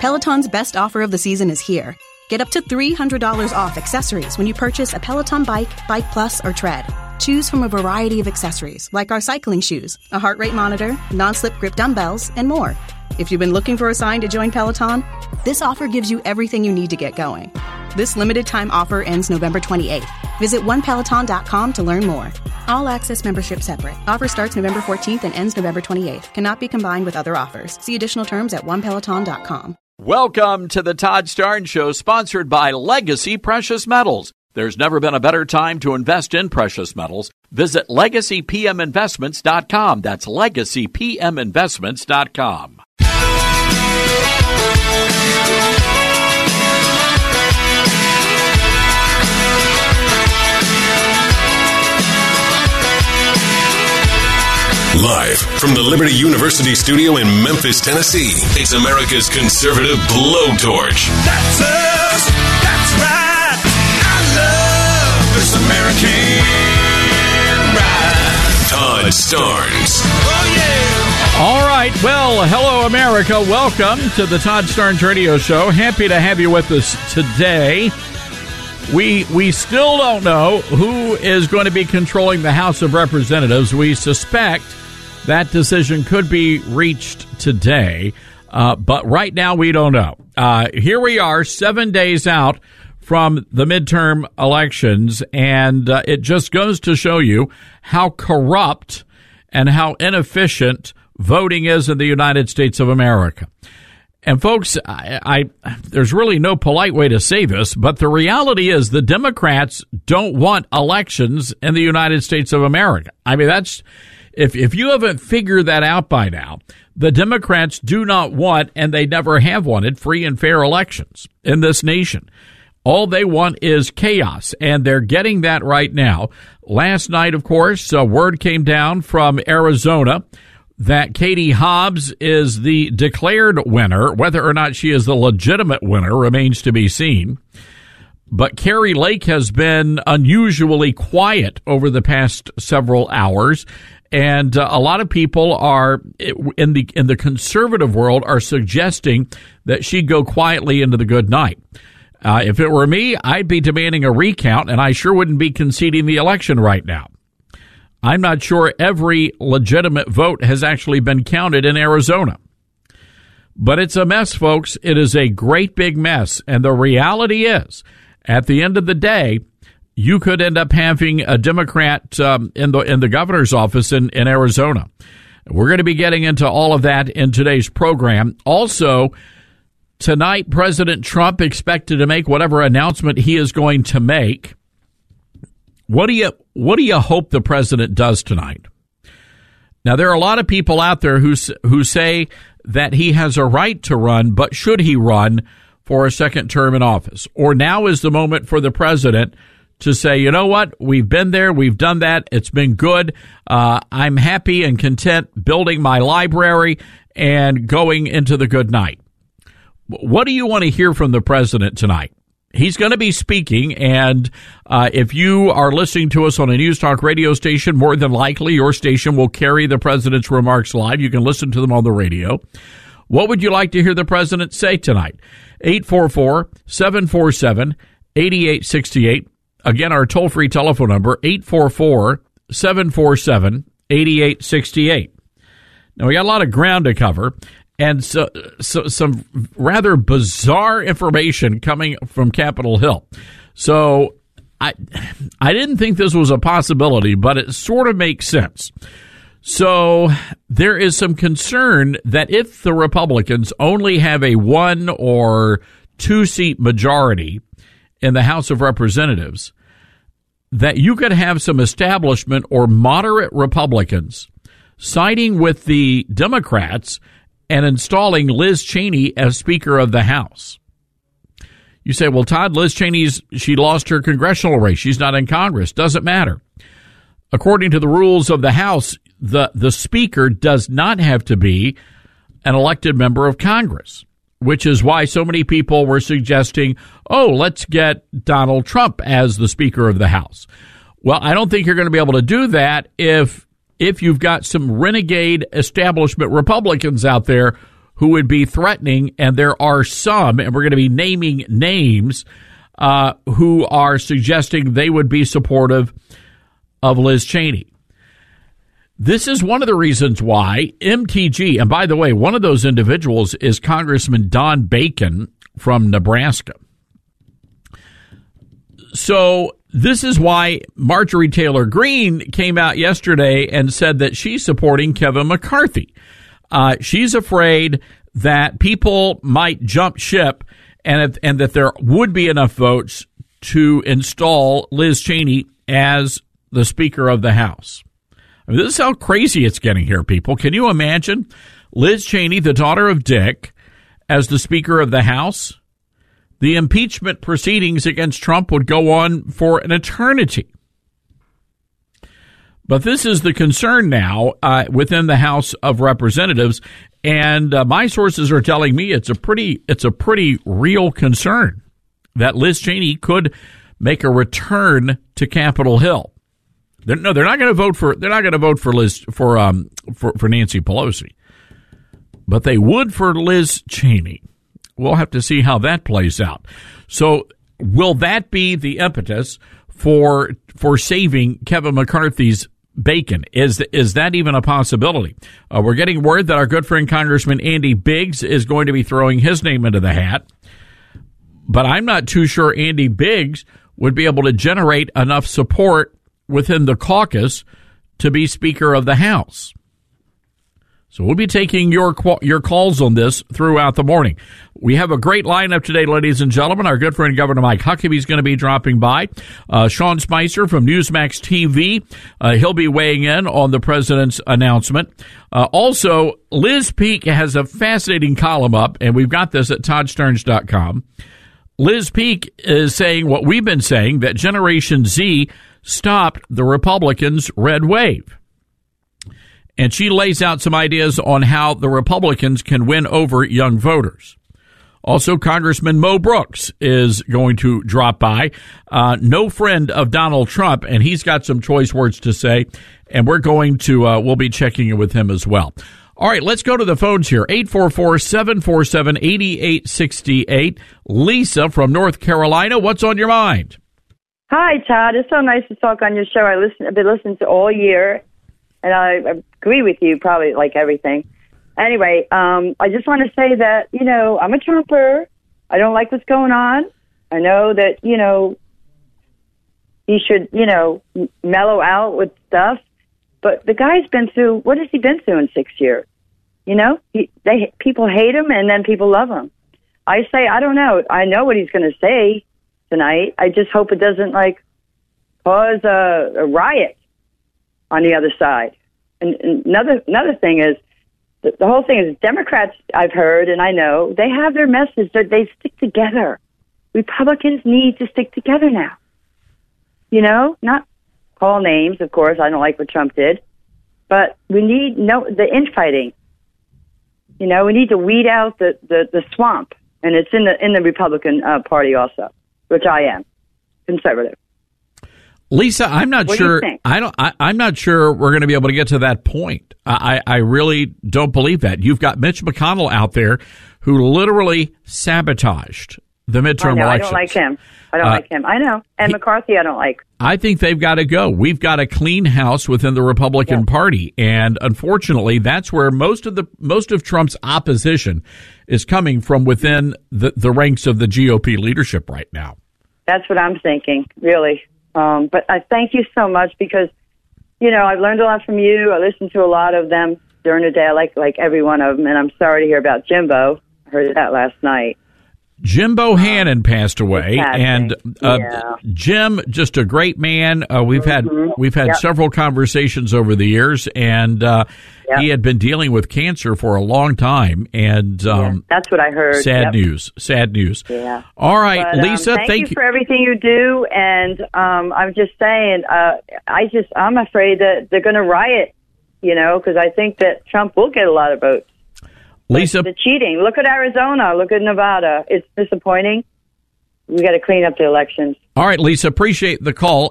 Peloton's best offer of the season is here. Get up to $300 off accessories when you purchase a Peloton bike, Bike Plus, or Tread. Choose from a variety of accessories like our cycling shoes, a heart rate monitor, non-slip grip dumbbells, and more. If you've been looking for a sign to join Peloton, this offer gives you everything you need to get going. This limited time offer ends November 28th. Visit onepeloton.com to learn more. All access membership separate. Offer starts November 14th and ends November 28th. Cannot be combined with other offers. See additional terms at onepeloton.com. Welcome to the Todd Starnes Show, sponsored by Legacy Precious Metals. There's never been a better time to invest in precious metals. Visit LegacyPMInvestments.com. That's LegacyPMInvestments.com. Live from the Liberty University studio in Memphis, Tennessee, it's America's conservative blowtorch. That's us. That's right. I love this American ride. Todd Starnes. Oh, yeah. All right. Well, hello, America. Welcome to the Todd Starnes Radio Show. Happy to have you with us today. We still don't know who is going to be controlling the House of Representatives. We suspect that decision could be reached today, but right now we don't know. Here we are 7 days out from the midterm elections, and it just goes to show you how corrupt and how inefficient voting is in the United States of America. And folks, there's really no polite way to say this, but the reality is the Democrats don't want elections in the United States of America. I mean, that's, if you haven't figured that out by now, the Democrats do not want, and they never have wanted, free and fair elections in this nation. All they want is chaos, and they're getting that right now. Last night, of course, word came down from Arizona that Katie Hobbs is the declared winner. Whether or not she is the legitimate winner remains to be seen. But Kari Lake has been unusually quiet over the past several hours, and a lot of people are in the conservative world are suggesting that she go quietly into the good night. If it were me, I'd be demanding a recount, and I sure wouldn't be conceding the election right now. I'm not sure every legitimate vote has actually been counted in Arizona. But it's a mess, folks. It is a great big mess. And the reality is, at the end of the day, you could end up having a Democrat in the governor's office in Arizona. We're going to be getting into all of that in today's program. Also, tonight, President Trump expected to make whatever announcement he is going to make. What do you hope the president does tonight? Now, there are a lot of people out there who say that he has a right to run, but should he run for a second term in office? Or now is the moment for the president to say, you know what, we've been there, we've done that, it's been good, I'm happy and content building my library and going into the good night. What do you want to hear from the president tonight? He's going to be speaking, and if you are listening to us on a News Talk radio station, more than likely your station will carry the president's remarks live. You can listen to them on the radio. What would you like to hear the president say tonight? 844-747-8868. Again, our toll-free telephone number, 844-747-8868. Now, we got a lot of ground to cover. And so some rather bizarre information coming from Capitol Hill. So I didn't think this was a possibility, but it sort of makes sense. So there is some concern that if the Republicans only have a 1 or 2 seat majority in the House of Representatives, that you could have some establishment or moderate Republicans siding with the Democrats and installing Liz Cheney as Speaker of the House. You say, well, Todd, Liz Cheney's, she lost her congressional race. She's not in Congress. Doesn't matter. According to the rules of the House, the Speaker does not have to be an elected member of Congress, which is why so many people were suggesting, oh, let's get Donald Trump as the Speaker of the House. Well, I don't think you're going to be able to do that if you've got some renegade establishment Republicans out there who would be threatening, and there are some, and we're going to be naming names, who are suggesting they would be supportive of Liz Cheney. This is one of the reasons why MTG, and by the way, one of those individuals is Congressman Don Bacon from Nebraska. So this is why Marjorie Taylor Greene came out yesterday and said that she's supporting Kevin McCarthy. She's afraid that people might jump ship and that there would be enough votes to install Liz Cheney as the Speaker of the House. I mean, this is how crazy it's getting here, people. Can you imagine Liz Cheney, the daughter of Dick, as the Speaker of the House? The impeachment proceedings against Trump would go on for an eternity. But this is the concern now within the House of Representatives, and my sources are telling me it's a pretty real concern that Liz Cheney could make a return to Capitol Hill. They're not going to vote for Nancy Pelosi, but they would for Liz Cheney. We'll have to see how that plays out. So, will that be the impetus for saving Kevin McCarthy's bacon? Is that even a possibility? We're getting word that our good friend Congressman Andy Biggs is going to be throwing his name into the hat, but I'm not too sure Andy Biggs would be able to generate enough support within the caucus to be Speaker of the House. So we'll be taking your calls on this throughout the morning. We have a great lineup today, ladies and gentlemen. Our good friend Governor Mike Huckabee is going to be dropping by. Sean Spicer from Newsmax TV, he'll be weighing in on the president's announcement. Also, Liz Peek has a fascinating column up, and we've got this at toddsterns.com. Liz Peek is saying what we've been saying, that Generation Z stopped the Republicans' red wave. And she lays out some ideas on how the Republicans can win over young voters. Also, Congressman Mo Brooks is going to drop by, no friend of Donald Trump, and he's got some choice words to say, and we'll be checking in with him as well. All right, let's go to the phones here. 844-747-8868. Lisa from North Carolina, what's on your mind? Hi, Todd. It's so nice to talk on your show. I've been listening to all year, and I agree with you, probably like everything. Anyway, I just want to say that, I'm a Trumper. I don't like what's going on. I know that, he should, mellow out with stuff. But the guy's been through, what has he been through in 6 years? People hate him, and then people love him. I say, I don't know. I know what he's going to say tonight. I just hope it doesn't, cause a riot on the other side. And another thing is, the whole thing is Democrats, I've heard, and I know, they have their message that they stick together. Republicans need to stick together now. Not call names, of course. I don't like what Trump did. But we need the infighting. We need to weed out the swamp. And it's in the Republican Party also, which I am, conservative. Lisa, I'm not sure. I'm not sure we're going to be able to get to that point. I really don't believe that. You've got Mitch McConnell out there who literally sabotaged the midterm elections. I don't like him. I know. And McCarthy, I don't like. I think they've got to go. We've got a clean house within the Republican Party, and unfortunately, that's where most of Trump's opposition is coming from, within the ranks of the GOP leadership right now. That's what I'm thinking, really. But I thank you so much because, I've learned a lot from you. I listened to a lot of them during the day. I like every one of them, and I'm sorry to hear about Jimbo. I heard that last night. Jimbo Hannon passed away, and Jim, just a great man. We've had several conversations over the years, and he had been dealing with cancer for a long time. And that's what I heard. Sad news. Yeah. All right, but, Lisa, thank you for everything you do. And I'm just saying, I'm afraid that they're going to riot. Because I think that Trump will get a lot of votes. Lisa, the cheating. Look at Arizona. Look at Nevada. It's disappointing. We got to clean up the elections. All right, Lisa, appreciate the call.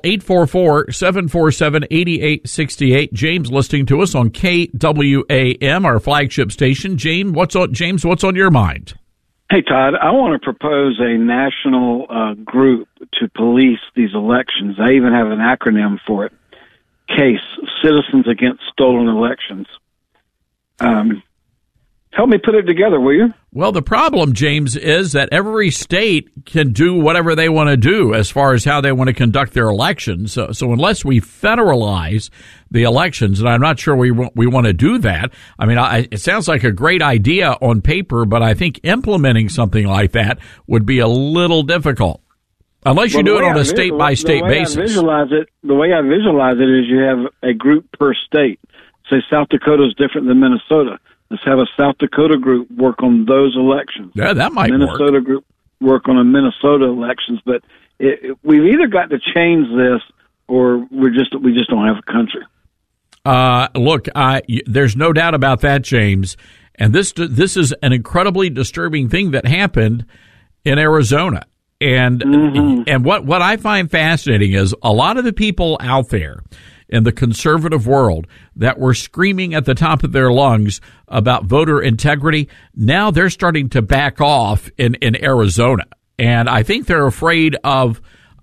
844-747-8868. James listening to us on KWAM, our flagship station. James, what's on your mind? Hey, Todd, I want to propose a national group to police these elections. I even have an acronym for it. CASE, Citizens Against Stolen Elections. Help me put it together, will you? Well, the problem, James, is that every state can do whatever they want to do as far as how they want to conduct their elections. So unless we federalize the elections, and I'm not sure we want to do that. I mean, it sounds like a great idea on paper, but I think implementing something like that would be a little difficult. Unless you do it on a state-by-state basis. The way I visualize it is you have a group per state. Say South Dakota is different than Minnesota. Let's have a South Dakota group work on those elections. Yeah, that might Minnesota work. Group work on a Minnesota elections. But we've either got to change this or we just don't have a country. Look, there's no doubt about that, James. And this is an incredibly disturbing thing that happened in Arizona. And what I find fascinating is a lot of the people out there in the conservative world that were screaming at the top of their lungs about voter integrity, now they're starting to back off in Arizona. And I think they're afraid of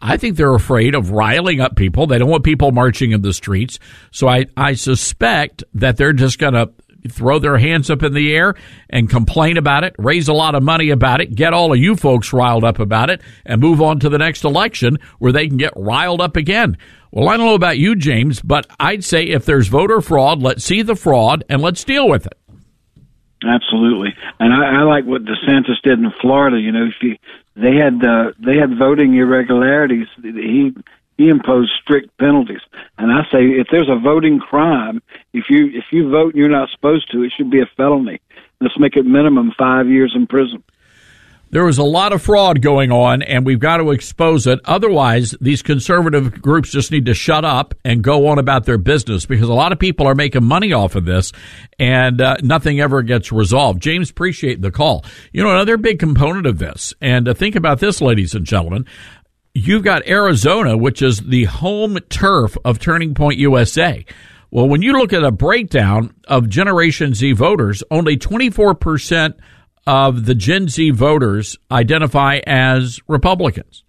riling up people. They don't want people marching in the streets. So I suspect that they're just going to throw their hands up in the air and complain about it, raise a lot of money about it, get all of you folks riled up about it, and move on to the next election where they can get riled up again. Well, I don't know about you, James, but I'd say if there's voter fraud, let's see the fraud and let's deal with it. Absolutely, and I like what DeSantis did in Florida. You know, they had voting irregularities. He imposed strict penalties, and I say if there's a voting crime, if you vote and you're not supposed to, it should be a felony. Let's make it minimum 5 years in prison. There was a lot of fraud going on, and we've got to expose it. Otherwise, these conservative groups just need to shut up and go on about their business because a lot of people are making money off of this, and nothing ever gets resolved. James, appreciate the call. You know, another big component of this, and think about this, ladies and gentlemen, you've got Arizona, which is the home turf of Turning Point USA. Well, when you look at a breakdown of Generation Z voters, only 24% of the Gen Z voters identify as Republicans.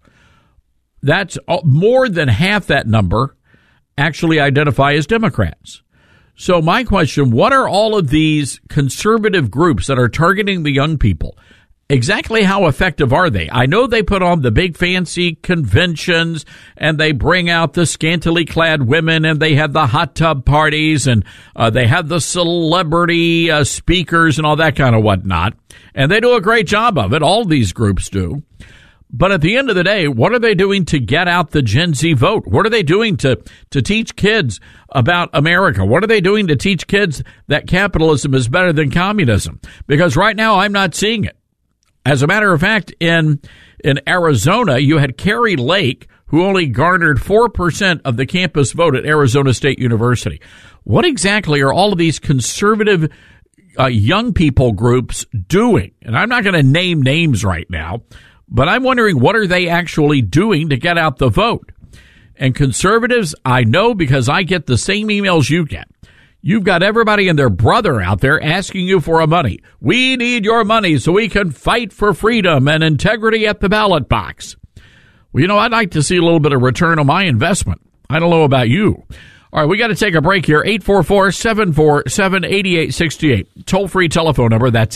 That's more than half that number actually identify as Democrats. So my question, what are all of these conservative groups that are targeting the young people? Exactly how effective are they? I know they put on the big fancy conventions and they bring out the scantily clad women and they have the hot tub parties and they have the celebrity speakers and all that kind of whatnot. And they do a great job of it. All these groups do. But at the end of the day, what are they doing to get out the Gen Z vote? What are they doing to teach kids about America? What are they doing to teach kids that capitalism is better than communism? Because right now I'm not seeing it. As a matter of fact, in Arizona, you had Carrie Lake, who only garnered 4% of the campus vote at Arizona State University. What exactly are all of these conservative young people groups doing? And I'm not going to name names right now, but I'm wondering what are they actually doing to get out the vote? And conservatives, I know because I get the same emails you get. You've got everybody and their brother out there asking you for money. We need your money so we can fight for freedom and integrity at the ballot box. Well, you know, I'd like to see a little bit of return on my investment. I don't know about you. All right, we got to take a break here. 844-747-8868. Toll-free telephone number. That's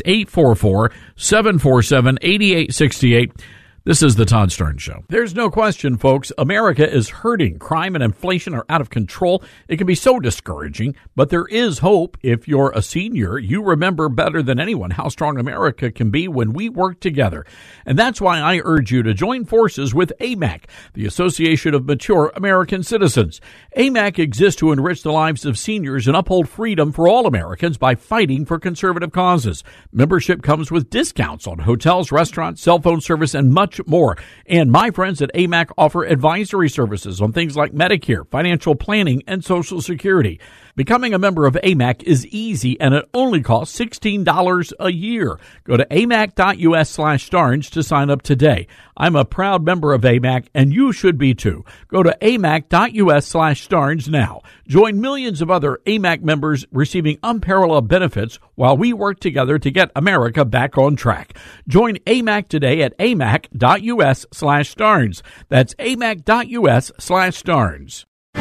844-747-8868. This is the Todd Stern Show. There's no question, folks, America is hurting. Crime and inflation are out of control. It can be so discouraging, but there is hope. If you're a senior, you remember better than anyone how strong America can be when we work together. And that's why I urge you to join forces with AMAC, the Association of Mature American Citizens. AMAC exists to enrich the lives of seniors and uphold freedom for all Americans by fighting for conservative causes. Membership comes with discounts on hotels, restaurants, cell phone service, and much much more. And my friends at AMAC offer advisory services on things like Medicare, financial planning, and Social Security. Becoming a member of AMAC is easy, and it only costs $16 a year. Go to amac.us/Starnes to sign up today. I'm a proud member of AMAC, and you should be too. Go to amac.us/Starnes now. Join millions of other AMAC members receiving unparalleled benefits while we work together to get America back on track. Join AMAC today at amac.us/Starnes. That's amac.us/Starnes.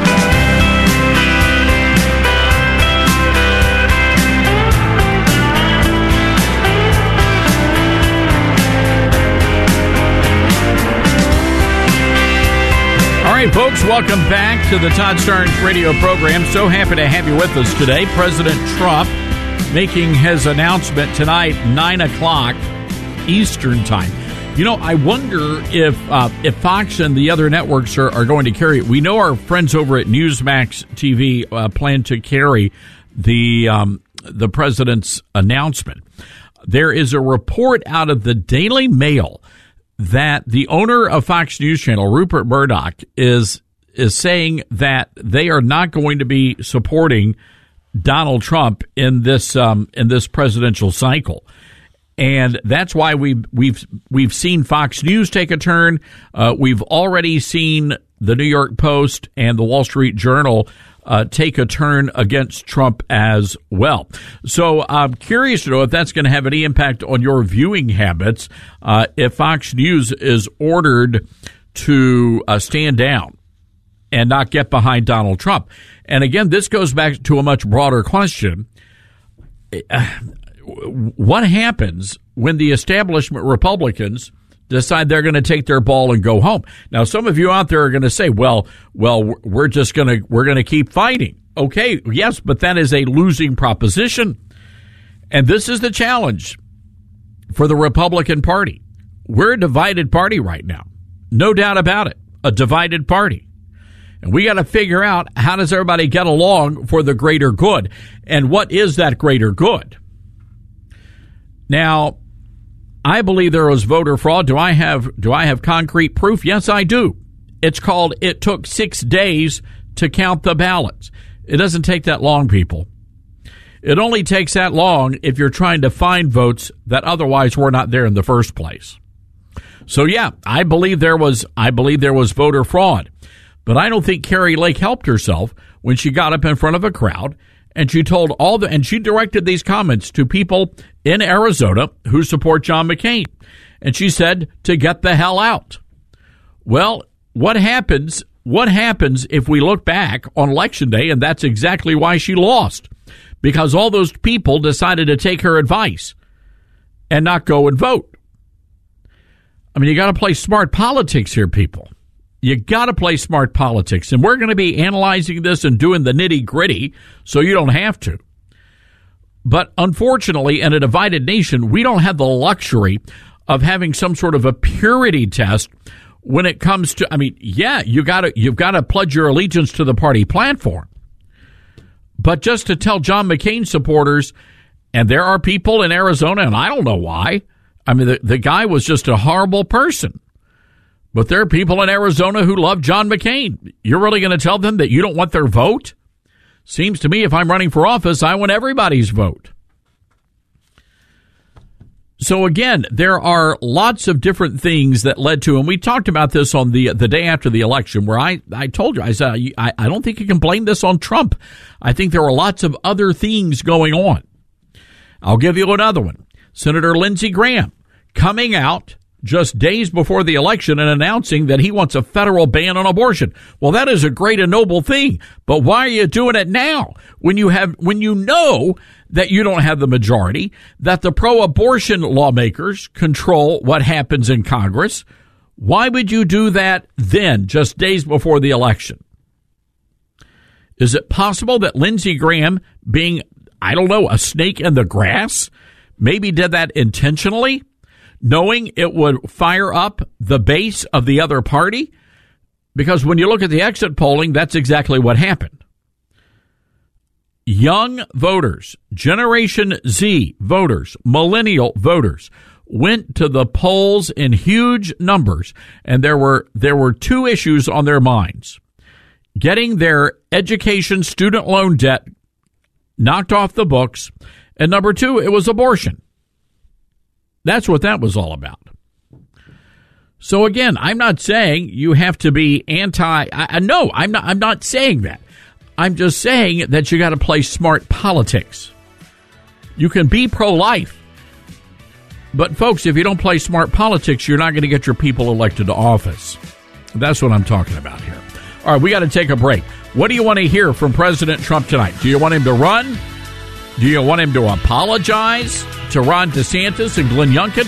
All right, folks, welcome back to the Todd Starnes radio program. So happy to have you with us today. President Trump making his announcement tonight, 9 o'clock Eastern time. You know, I wonder if Fox and the other networks are going to carry it. We know our friends over at Newsmax TV plan to carry the president's announcement. There is a report out of the Daily Mail that the owner of Fox News Channel, Rupert Murdoch, is saying that they are not going to be supporting Donald Trump in this presidential cycle, and that's why we've seen Fox News take a turn. We've already seen the New York Post and the Wall Street Journal take a turn against Trump as well. So I'm curious to know if that's going to have any impact on your viewing habits if Fox News is ordered to stand down and not get behind Donald Trump. And again, this goes back to a much broader question. What happens when the establishment Republicans decide they're going to take their ball and go home? Now, some of you out there are going to say, well, we're going to keep fighting. Okay, yes, but that is a losing proposition. And this is the challenge for the Republican Party. We're a divided party right now. No doubt about it. A divided party. And we got to figure out, how does everybody get along for the greater good? And what is that greater good? Now, I believe there was voter fraud. Do I have concrete proof? Yes, I do. It's called "It Took 6 days to Count the Ballots." It doesn't take that long, people. It only takes that long if you're trying to find votes that otherwise were not there in the first place. So yeah, I believe there was voter fraud. But I don't think Carrie Lake helped herself when she got up in front of a crowd and she told and she directed these comments to people in Arizona who support John McCain. And she said to get the hell out. Well, what happens if we look back on Election Day, and that's exactly why she lost? Because all those people decided to take her advice and not go and vote. I mean, you got to play smart politics here, people. You got to play smart politics, and we're going to be analyzing this and doing the nitty-gritty so you don't have to. But unfortunately, in a divided nation, we don't have the luxury of having some sort of a purity test when it comes to, I mean, yeah, you've got to pledge your allegiance to the party platform. But just to tell John McCain supporters, and there are people in Arizona, and I don't know why, I mean, the guy was just a horrible person. But there are people in Arizona who love John McCain. You're really going to tell them that you don't want their vote? Seems to me if I'm running for office, I want everybody's vote. So again, there are lots of different things that led to, and we talked about this on the day after the election, where I told you, I said, I don't think you can blame this on Trump. I think there were lots of other things going on. I'll give you another one. Senator Lindsey Graham coming out just days before the election and announcing that he wants a federal ban on abortion. Well, that is a great and noble thing, but why are you doing it now when you know that you don't have the majority, that the pro-abortion lawmakers control what happens in Congress? Why would you do that then, just days before the election? Is it possible that Lindsey Graham, being, I don't know, a snake in the grass, maybe did that intentionally, knowing it would fire up the base of the other party? Because when you look at the exit polling, that's exactly what happened. Young voters, Generation Z voters, millennial voters went to the polls in huge numbers, and there were two issues on their minds: getting their education student loan debt knocked off the books, and number two, it was abortion. That's what that was all about. So again, I'm not saying you have to be no, I'm not saying that. I'm just saying that you got to play smart politics. You can be pro-life, but folks, if you don't play smart politics, you're not going to get your people elected to office. That's what I'm talking about here. All right, we got to take a break. What do you want to hear from President Trump tonight? Do you want him to run? Do you want him to apologize to Ron DeSantis and Glenn Youngkin?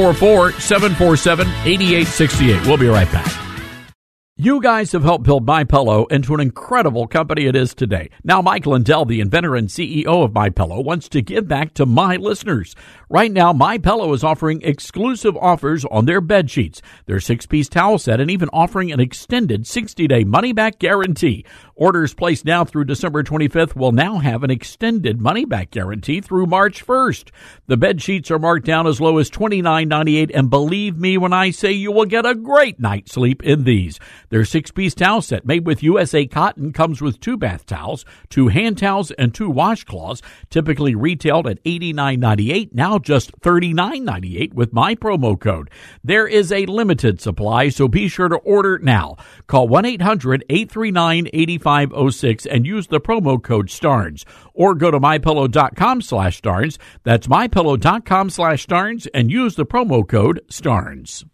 844-747-8868. We'll be right back. You guys have helped build MyPillow into an incredible company it is today. Now, Mike Lindell, the inventor and CEO of MyPillow, wants to give back to my listeners. Right now, MyPillow is offering exclusive offers on their bed sheets, their 6-piece towel set, and even offering an extended 60-day money-back guarantee. Orders placed now through December 25th will now have an extended money-back guarantee through March 1st. The bed sheets are marked down as low as $29.98, and believe me when I say you will get a great night's sleep in these. Their 6-piece towel set made with USA cotton comes with 2 bath towels, 2 hand towels, and 2 washcloths, typically retailed at $89.98, now just $39.98 with my promo code. There is a limited supply, so be sure to order now. Call 1-800-839-8506 and use the promo code STARNS. Or go to MyPillow.com/STARNS. That's MyPillow.com/STARNS and use the promo code STARNS.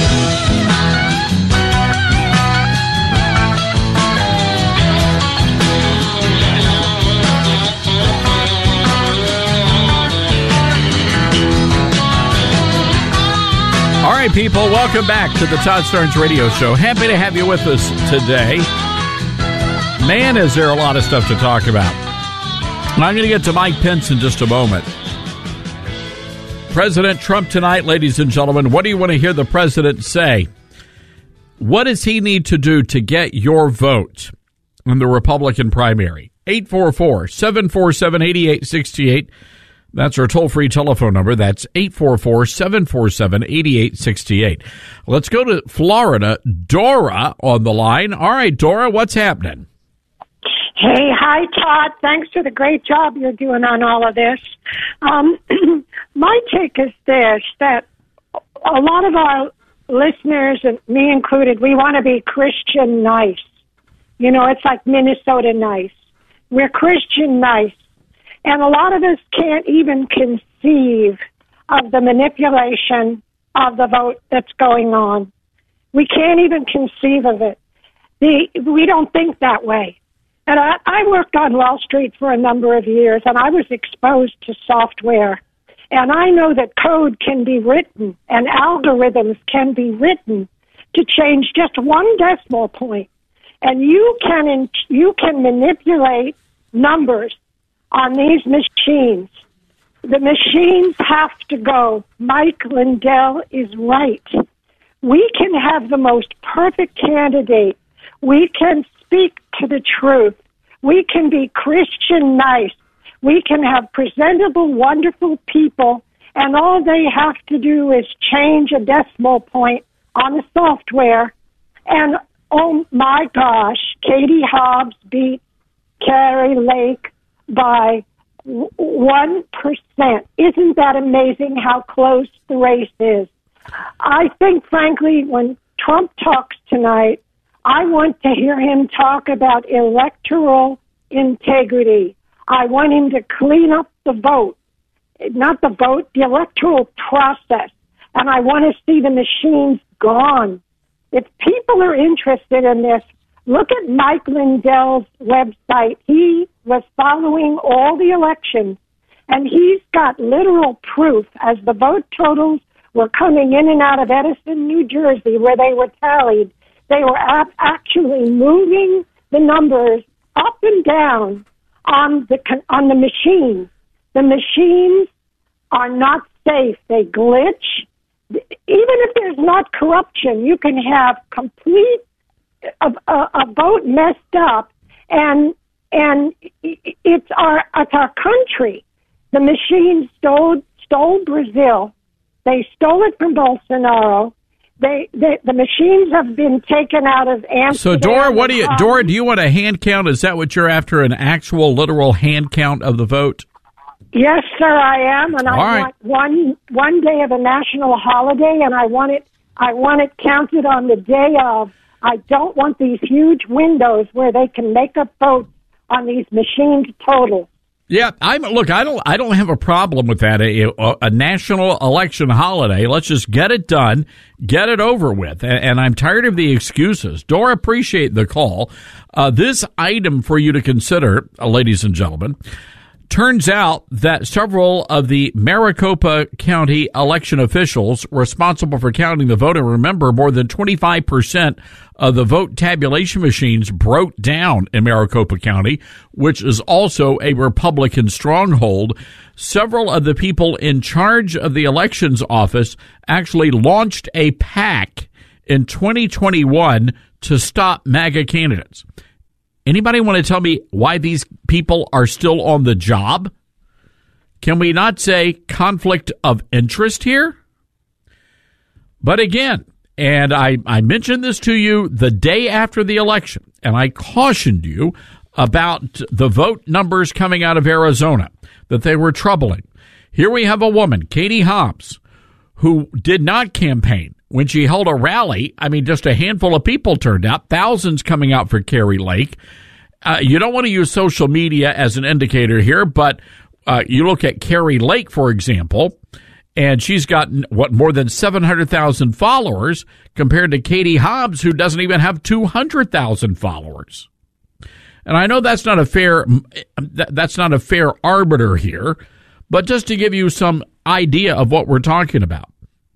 All right, people, welcome back to the Todd Starnes Radio Show. Happy to have you with us today. Man, is there a lot of stuff to talk about. I'm going to get to Mike Pence in just a moment. President Trump tonight, ladies and gentlemen. What do you want to hear the president say? What does he need to do to get your vote in the Republican primary? 844-747-8868. That's our toll-free telephone number. That's 844-747-8868. Let's go to Florida. Dora on the line. All right, Dora, what's happening? Hey, hi, Todd. Thanks for the great job you're doing on all of this. My take is this, that a lot of our listeners, and me included, we want to be Christian nice. You know, it's like Minnesota nice. We're Christian nice. And a lot of us can't even conceive of the manipulation of the vote that's going on. We can't even conceive of it. We don't think that way. And I worked on Wall Street for a number of years, and I was exposed to software. And I know that code can be written and algorithms can be written to change just one decimal point. And you can manipulate numbers on these machines. The machines have to go. Mike Lindell is right. We can have the most perfect candidate. We can speak to the truth. We can be Christian nice. We can have presentable, wonderful people, and all they have to do is change a decimal point on the software. And, oh my gosh, Katie Hobbs beat Kari Lake by 1%. Isn't that amazing how close the race is? I think, frankly, when Trump talks tonight, I want to hear him talk about electoral integrity. I want him to clean up the vote. Not the vote, the electoral process. And I want to see the machines gone. If people are interested in this, look at Mike Lindell's website. He was following all the elections, and he's got literal proof as the vote totals were coming in and out of Edison, New Jersey, where they were tallied. They were actually moving the numbers up and down on the machines. The machines are not safe. They glitch. Even if there's not corruption, you can have complete a vote messed up, and it's our country. The machine stole Brazil. They stole it from Bolsonaro. The machines have been taken out of Amsterdam. So, Dora, do you want a hand count? Is that what you're after, an actual, literal hand count of the vote? Yes, sir, I am, and I want one day of a national holiday, and I want it counted on the day of. I don't want these huge windows where they can make up votes on these machines total. Yeah, I don't have a problem with that. A national election holiday. Let's just get it done, get it over with. And I'm tired of the excuses. Dora, appreciate the call. This item for you to consider, ladies and gentlemen. Turns out that several of the Maricopa County election officials responsible for counting the vote, and remember, more than 25% of the vote tabulation machines broke down in Maricopa County, which is also a Republican stronghold. Several of the people in charge of the elections office actually launched a PAC in 2021 to stop MAGA candidates. Anybody want to tell me why these people are still on the job? Can we not say conflict of interest here? But again, and I mentioned this to you the day after the election, and I cautioned you about the vote numbers coming out of Arizona, that they were troubling. Here we have a woman, Katie Hobbs, who did not campaign. When she held a rally, I mean, just a handful of people turned out, thousands coming out for Kari Lake. You don't want to use social media as an indicator here, but you look at Kari Lake, for example, and she's got, more than 700,000 followers compared to Katie Hobbs, who doesn't even have 200,000 followers. And I know that's not a fair arbiter here, but just to give you some idea of what we're talking about.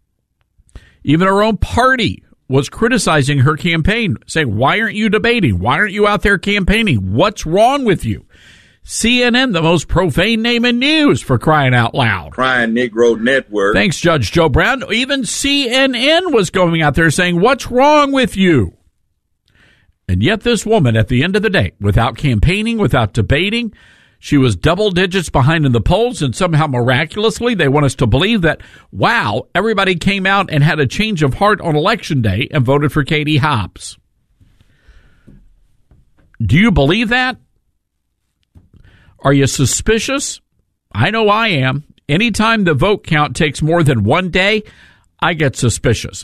Even her own party was criticizing her campaign, saying, why aren't you debating? Why aren't you out there campaigning? What's wrong with you? CNN, the most profane name in news, for crying out loud. Crying Negro Network. Thanks, Judge Joe Brown. Even CNN was going out there saying, what's wrong with you? And yet this woman, at the end of the day, without campaigning, without debating, she was double digits behind in the polls, and somehow miraculously they want us to believe that, wow, everybody came out and had a change of heart on Election Day and voted for Katie Hobbs. Do you believe that? Are you suspicious? I know I am. Anytime the vote count takes more than one day, I get suspicious.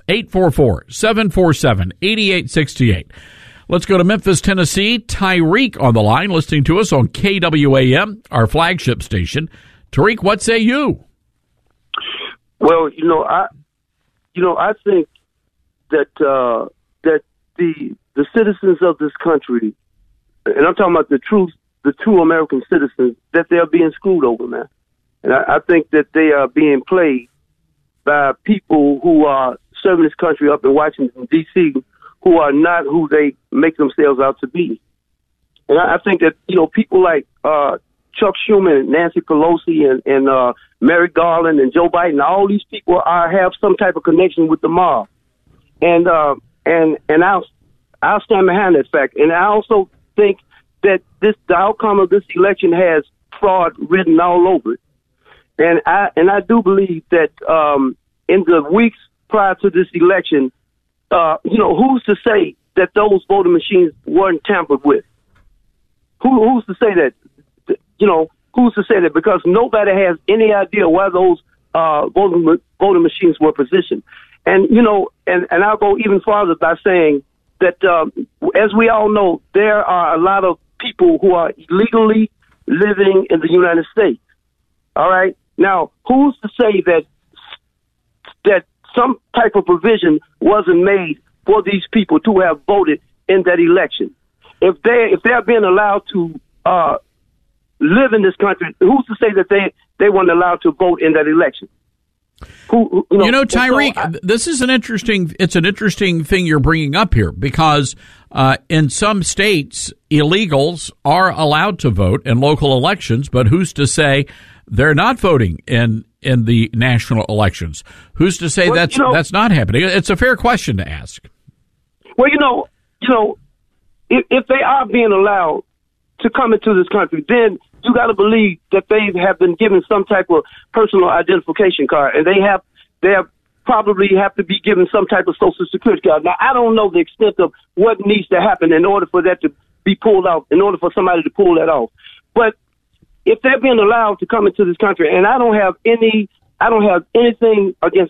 844-747-8868. Let's go to Memphis, Tennessee. Tyreek on the line, listening to us on KWAM, our flagship station. Tyreek, what say you? Well, I think that that the citizens of this country, and I'm talking about the true American citizens, that they're being screwed over, man. And I think that they are being played by people who are serving this country up in Washington, D.C., who are not who they make themselves out to be. And I think that, people like Chuck Schumer and Nancy Pelosi and Merrick Garland and Joe Biden, all these people have some type of connection with the mob. And I'll stand behind that fact. And I also think that the outcome of this election has fraud written all over it. And I do believe that in the weeks prior to this election, who's to say that those voting machines weren't tampered with? Who's to say that? Who's to say that? Because nobody has any idea why those voting machines were positioned. And and I'll go even farther by saying that, as we all know, there are a lot of people who are illegally living in the United States. All right. Now, who's to say that some type of provision wasn't made for these people to have voted in that election? If they're being allowed to live in this country, who's to say that they weren't allowed to vote in that election? Tyreek, this is an interesting thing you're bringing up here, because in some states, illegals are allowed to vote in local elections, but who's to say they're not voting in the national elections? Who's to say that's not happening? It's a fair question to ask. Well, if they are being allowed to come into this country, then you got to believe that they have been given some type of personal identification card, and they have they'll probably have to be given some type of Social Security card. Now, I don't know the extent of what needs to happen in order for that to be pulled out, in order for somebody to pull that off. But if they're being allowed to come into this country, and I don't have anything against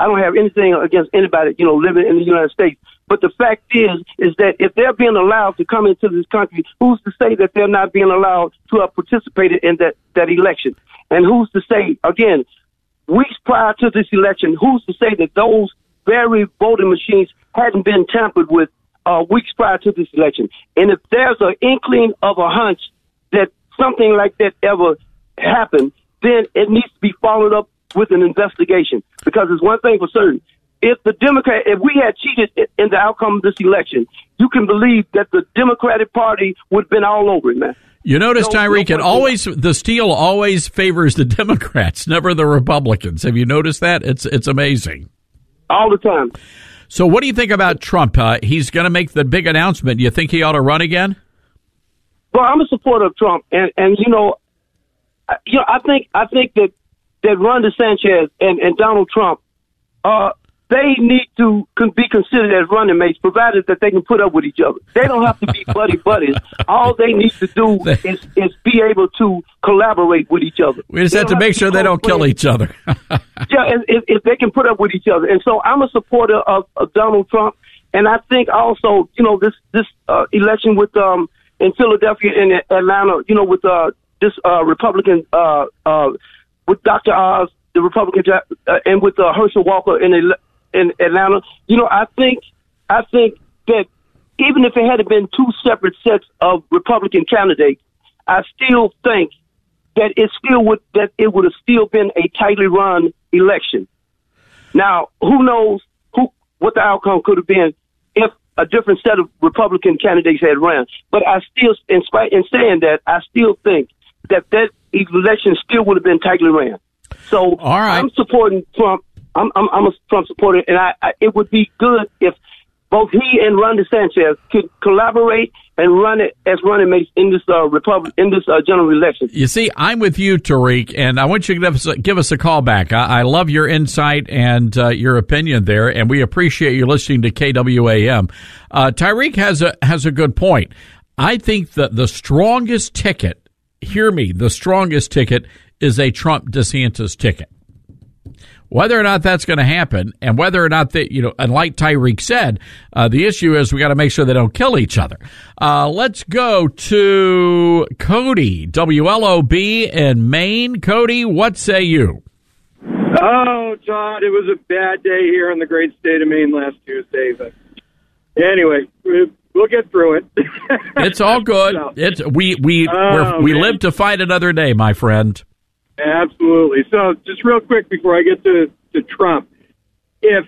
anybody, living in the United States. But the fact is that if they're being allowed to come into this country, who's to say that they're not being allowed to have participated in that election? And who's to say, again, weeks prior to this election, who's to say that those very voting machines hadn't been tampered with weeks prior to this election? And if there's an inkling of a hunch that something like that ever happened, then it needs to be followed up with an investigation. Because there's one thing for certain. If we had cheated in the outcome of this election, you can believe that the Democratic Party would have been all over it, man. You notice, Tyreek, the steel always favors the Democrats, never the Republicans. Have you noticed that? It's amazing. All the time. So what do you think about Trump? He's going to make the big announcement. You think he ought to run again? Well, I'm a supporter of Trump, and I think that Ron DeSantis and Donald Trump, they need to be considered as running mates, provided that they can put up with each other. They don't have to be buddies. All they need to do is be able to collaborate with each other. We just have to make sure they don't kill each other. Yeah, if they can put up with each other. And so I'm a supporter of Donald Trump, and I think also, this election with in Philadelphia and Atlanta, with this Republican with Dr. Oz, the Republican, and with Herschel Walker in Atlanta, I think that even if it had been two separate sets of Republican candidates, I still think that it would have still been a tightly run election. Now, who knows what the outcome could have been if a different set of Republican candidates had run. But I still, in saying that, I still think that election still would have been tightly ran. So all right. I'm supporting Trump. I'm a Trump supporter, and it would be good if both he and Ron DeSantis could collaborate and run it as running mates in this general election. You see, I'm with you, Tariq, and I want you to give us a call back. I love your insight and your opinion there, and we appreciate you listening to KWAM. Tariq has a good point. I think that the strongest ticket, hear me, the strongest ticket is a Trump-DeSantis ticket. Whether or not that's going to happen, and whether or not that, and like Tyreek said, the issue is we got to make sure they don't kill each other. Let's go to Cody, WLOB in Maine. Cody, what say you? Oh, Todd, it was a bad day here in the great state of Maine last Tuesday. But anyway, we'll get through it. It's all good. We live to fight another day, my friend. Absolutely. So just real quick before I get to Trump, if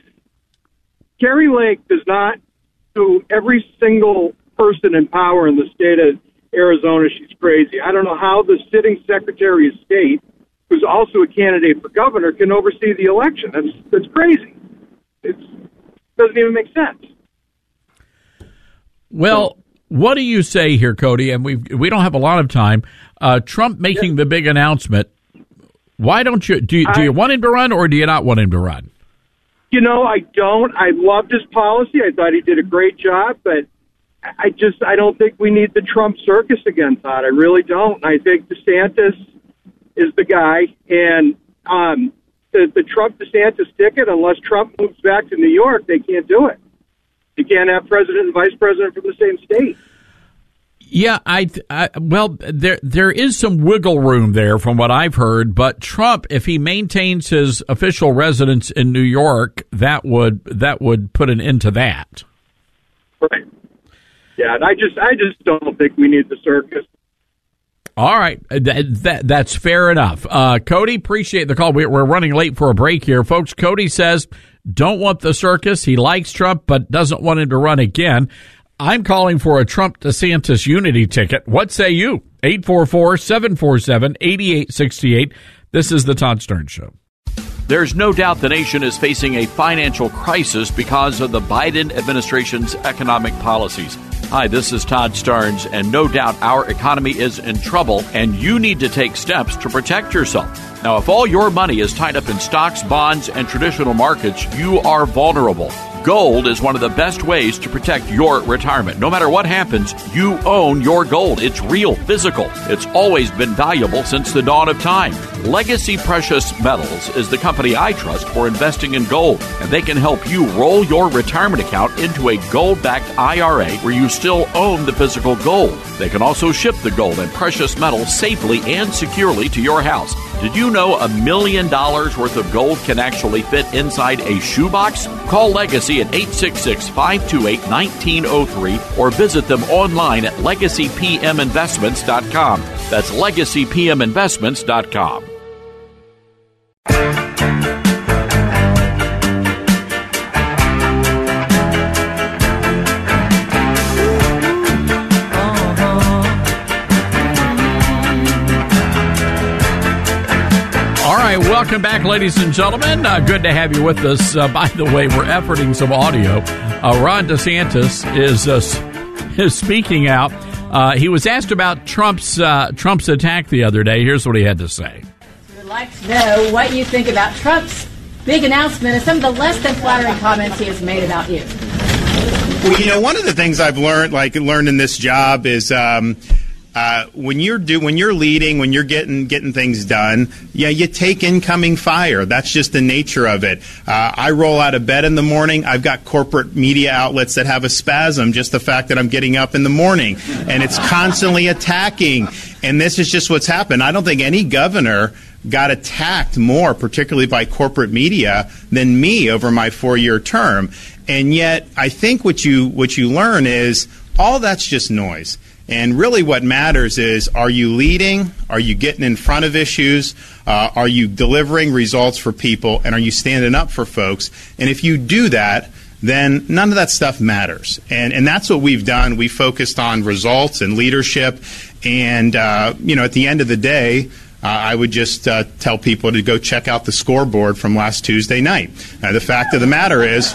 Kari Lake does not sue every single person in power in the state of Arizona, she's crazy. I don't know how the sitting Secretary of State, who's also a candidate for governor, can oversee the election. That's crazy. It doesn't even make sense. Well, what do you say here, Cody? And we don't have a lot of time. Trump making the big announcement. Why don't you do you want him to run, or do you not want him to run? I don't. I loved his policy. I thought he did a great job, but I don't think we need the Trump circus again, Todd. I really don't. I think DeSantis is the guy, and the Trump-DeSantis ticket, unless Trump moves back to New York, they can't do it. You can't have president and vice president from the same state. Yeah, well, there is some wiggle room there from what I've heard, but Trump, if he maintains his official residence in New York, that would put an end to that. Right. Yeah, and I just don't think we need the circus. All right, that's fair enough. Cody, appreciate the call. We're running late for a break here, folks. Cody says don't want the circus. He likes Trump, but doesn't want him to run again. I'm calling for a Trump-DeSantis unity ticket. What say you? 844-747-8868. This is the Todd Stern Show. There's no doubt the nation is facing a financial crisis because of the Biden administration's economic policies. Hi, this is Todd Starnes, and no doubt our economy is in trouble, and you need to take steps to protect yourself. Now, if all your money is tied up in stocks, bonds, and traditional markets, you are vulnerable. Gold is one of the best ways to protect your retirement. No matter what happens, you own your gold. It's real, physical. It's always been valuable since the dawn of time. Legacy Precious Metals is the company I trust for investing in gold, and they can help you roll your retirement account into a gold-backed IRA where you still own the physical gold. They can also ship the gold and precious metals safely and securely to your house. Did you know $1 million worth of gold can actually fit inside a shoebox? Call Legacy at 866-528-1903 or visit them online at LegacyPMInvestments.com. That's LegacyPMInvestments.com. Welcome back, ladies and gentlemen. Good to have you with us. By the way, we're efforting some audio. Ron DeSantis is speaking out. He was asked about Trump's attack the other day. Here's what he had to say. We'd like to know what you think about Trump's big announcement and some of the less than flattering comments he has made about you. Well, one of the things I've learned in this job is when you're leading, when you're getting things done, you take incoming fire. That's just the nature of it. I roll out of bed in the morning. I've got corporate media outlets that have a spasm, just the fact that I'm getting up in the morning, and it's constantly attacking. And this is just what's happened. I don't think any governor got attacked more, particularly by corporate media, than me over my 4-year term. And yet, I think what you learn is all that's just noise. And really what matters is, are you leading? Are you getting in front of issues? Are you delivering results for people? And are you standing up for folks? And if you do that, then none of that stuff matters. And that's what we've done. We focused on results and leadership. And, at the end of the day, I would just tell people to go check out the scoreboard from last Tuesday night. The fact of the matter is...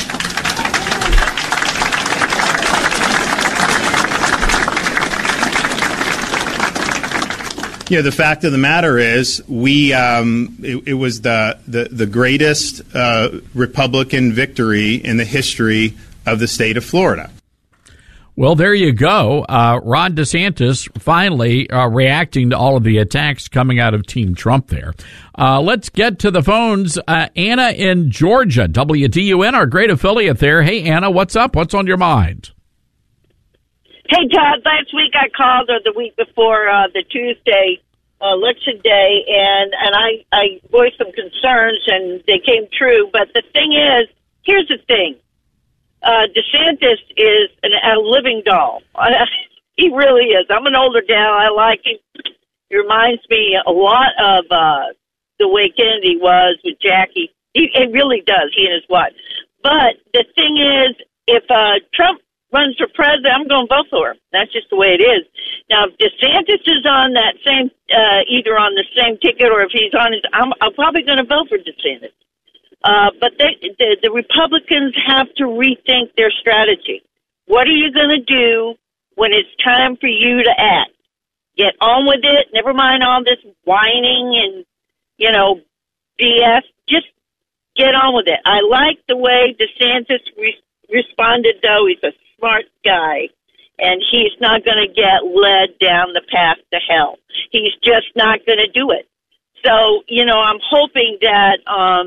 the fact of the matter is, it was the greatest Republican victory in the history of the state of Florida. Well, there you go. Ron DeSantis finally reacting to all of the attacks coming out of Team Trump there. Let's get to the phones. Anna in Georgia, WDUN, our great affiliate there. Hey, Anna, what's up? What's on your mind? Hey, Todd, last week I called, or the week before, the Tuesday election day, and I voiced some concerns, and they came true. But the thing is, here's the thing. DeSantis is a living doll. He really is. I'm an older gal. I like him. He reminds me a lot of the way Kennedy was with Jackie. He really does, he and his wife. But the thing is, if Trump runs for president, I'm going to vote for him. That's just the way it is. Now, if DeSantis is on that same, either on the same ticket or if he's on his, I'm probably going to vote for DeSantis. But the Republicans have to rethink their strategy. What are you going to do when it's time for you to act? Get on with it. Never mind all this whining and, BS. Just get on with it. I like the way DeSantis responded, though. He's a smart guy, and he's not going to get led down the path to hell. He's just not going to do it. So, I'm hoping that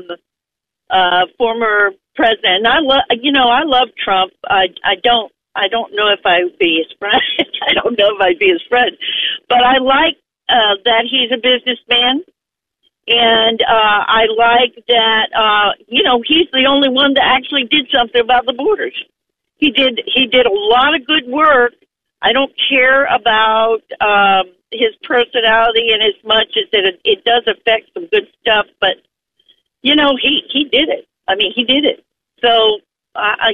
former president, and I love Trump. I don't know if I would be his friend. I don't know if I'd be his friend, but I like that he's a businessman. And I like that, he's the only one that actually did something about the borders. He did a lot of good work. I don't care about his personality and as much as it does affect some good stuff, but, he did it. I mean, he did it. So, I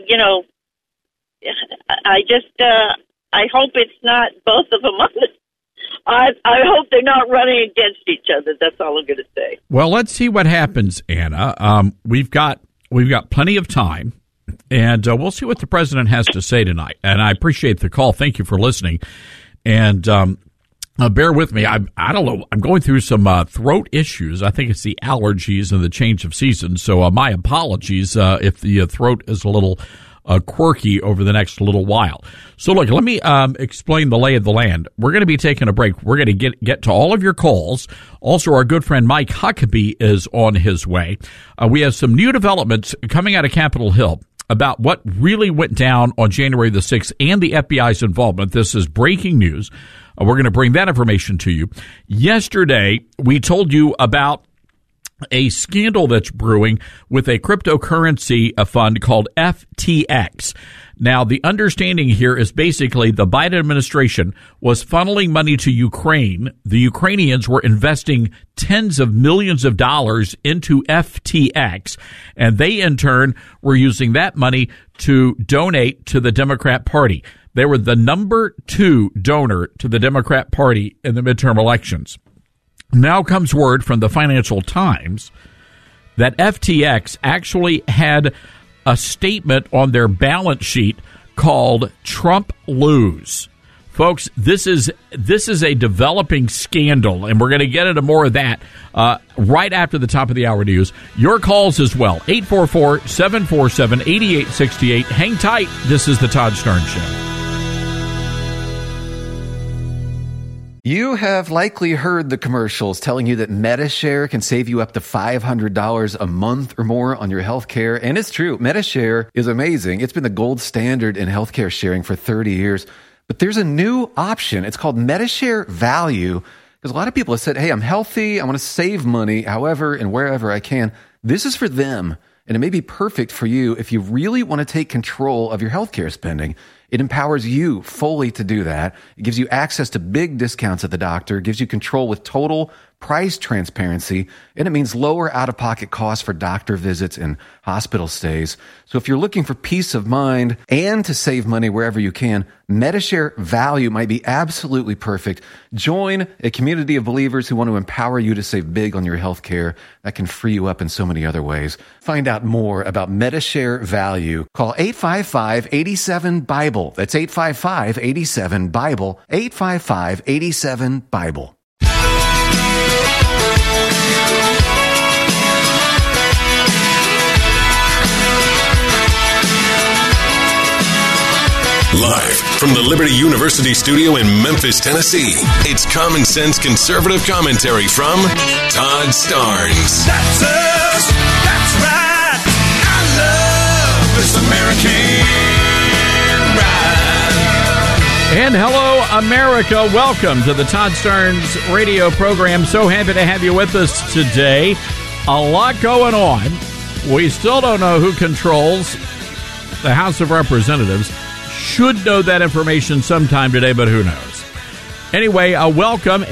hope it's not both of them. I hope they're not running against each other. That's all I'm going to say. Well, let's see what happens, Anna. We've got plenty of time, and we'll see what the president has to say tonight. And I appreciate the call. Thank you for listening. And Bear with me. I don't know. I'm going through some throat issues. I think it's the allergies and the change of season. So my apologies if the throat is a little quirky over the next little while. So look, let me explain the lay of the land. We're going to be taking a break. We're going to get to all of your calls. Also, our good friend Mike Huckabee is on his way. We have some new developments coming out of Capitol Hill about what really went down on January the 6th and the FBI's involvement. This is breaking news. We're going to bring that information to you. Yesterday, we told you about a scandal that's brewing with a cryptocurrency fund called FTX. Now, the understanding here is basically the Biden administration was funneling money to Ukraine. The Ukrainians were investing tens of millions of dollars into FTX, and they in turn were using that money to donate to the Democrat Party. They were the number 2 donor to the Democrat Party in the midterm elections. Now comes word from the Financial Times that FTX actually had a statement on their balance sheet called Trump Lose. Folks, this is a developing scandal, and we're going to get into more of that right after the top of the hour news. Your calls as well, 844-747-8868. Hang tight. This is the Todd Starnes Show. You have likely heard the commercials telling you that Medi-Share can save you up to $500 a month or more on your health care. And it's true. Medi-Share is amazing. It's been the gold standard in healthcare sharing for 30 years. But there's a new option. It's called Medi-Share Value. Because a lot of people have said, hey, I'm healthy. I want to save money however and wherever I can. This is for them. And it may be perfect for you if you really want to take control of your healthcare spending. It empowers you fully to do that. It gives you access to big discounts at the doctor, gives you control with total price transparency, and it means lower out-of-pocket costs for doctor visits and hospital stays. So if you're looking for peace of mind and to save money wherever you can, Medi-Share Value might be absolutely perfect. Join a community of believers who want to empower you to save big on your health care. That can free you up in so many other ways. Find out more about Medi-Share Value. Call 855-87-BIBLE. That's 855-87-BIBLE. 855-87-BIBLE. Live from the Liberty University studio in Memphis, Tennessee, it's Common Sense Conservative Commentary from Todd Starnes. That's us. That's right. I love this American ride. And hello, America. Welcome to the Todd Starnes radio program. So happy to have you with us today. A lot going on. We still don't know who controls the House of Representatives. Should know that information sometime today, but who knows? Anyway, welcome,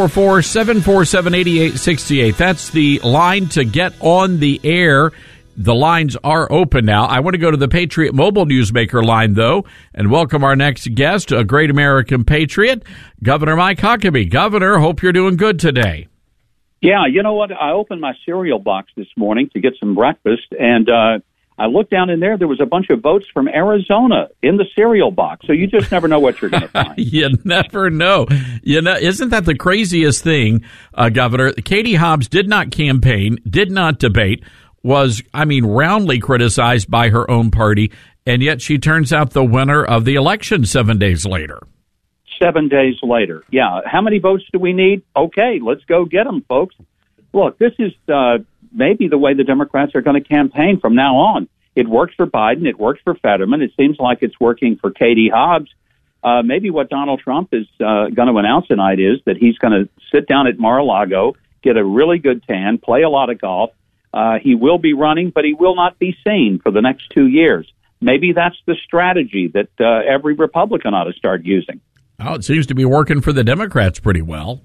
844-747-8868. That's the line to get on the air. The lines are open now. I want to go to the Patriot Mobile Newsmaker line, though, and welcome our next guest, a great American patriot, Governor Mike Huckabee. Governor, hope you're doing good today. Yeah, you know what? I opened my cereal box this morning to get some breakfast, and I looked down in there. There was a bunch of votes from Arizona in the cereal box. So you just never know what you're going to find. You never know. You know, isn't that the craziest thing, Governor? Katie Hobbs did not campaign, did not debate, was, roundly criticized by her own party, and yet she turns out the winner of the election 7 days later. 7 days later. Yeah. How many votes do we need? Okay, let's go get them, folks. Look, this is maybe the way the Democrats are going to campaign from now on. It worked for Biden. It worked for Fetterman. It seems like it's working for Katie Hobbs. Maybe what Donald Trump is going to announce tonight is that he's going to sit down at Mar-a-Lago, get a really good tan, play a lot of golf. He will be running, but he will not be seen for the next 2 years. Maybe that's the strategy that every Republican ought to start using. Oh, it seems to be working for the Democrats pretty well.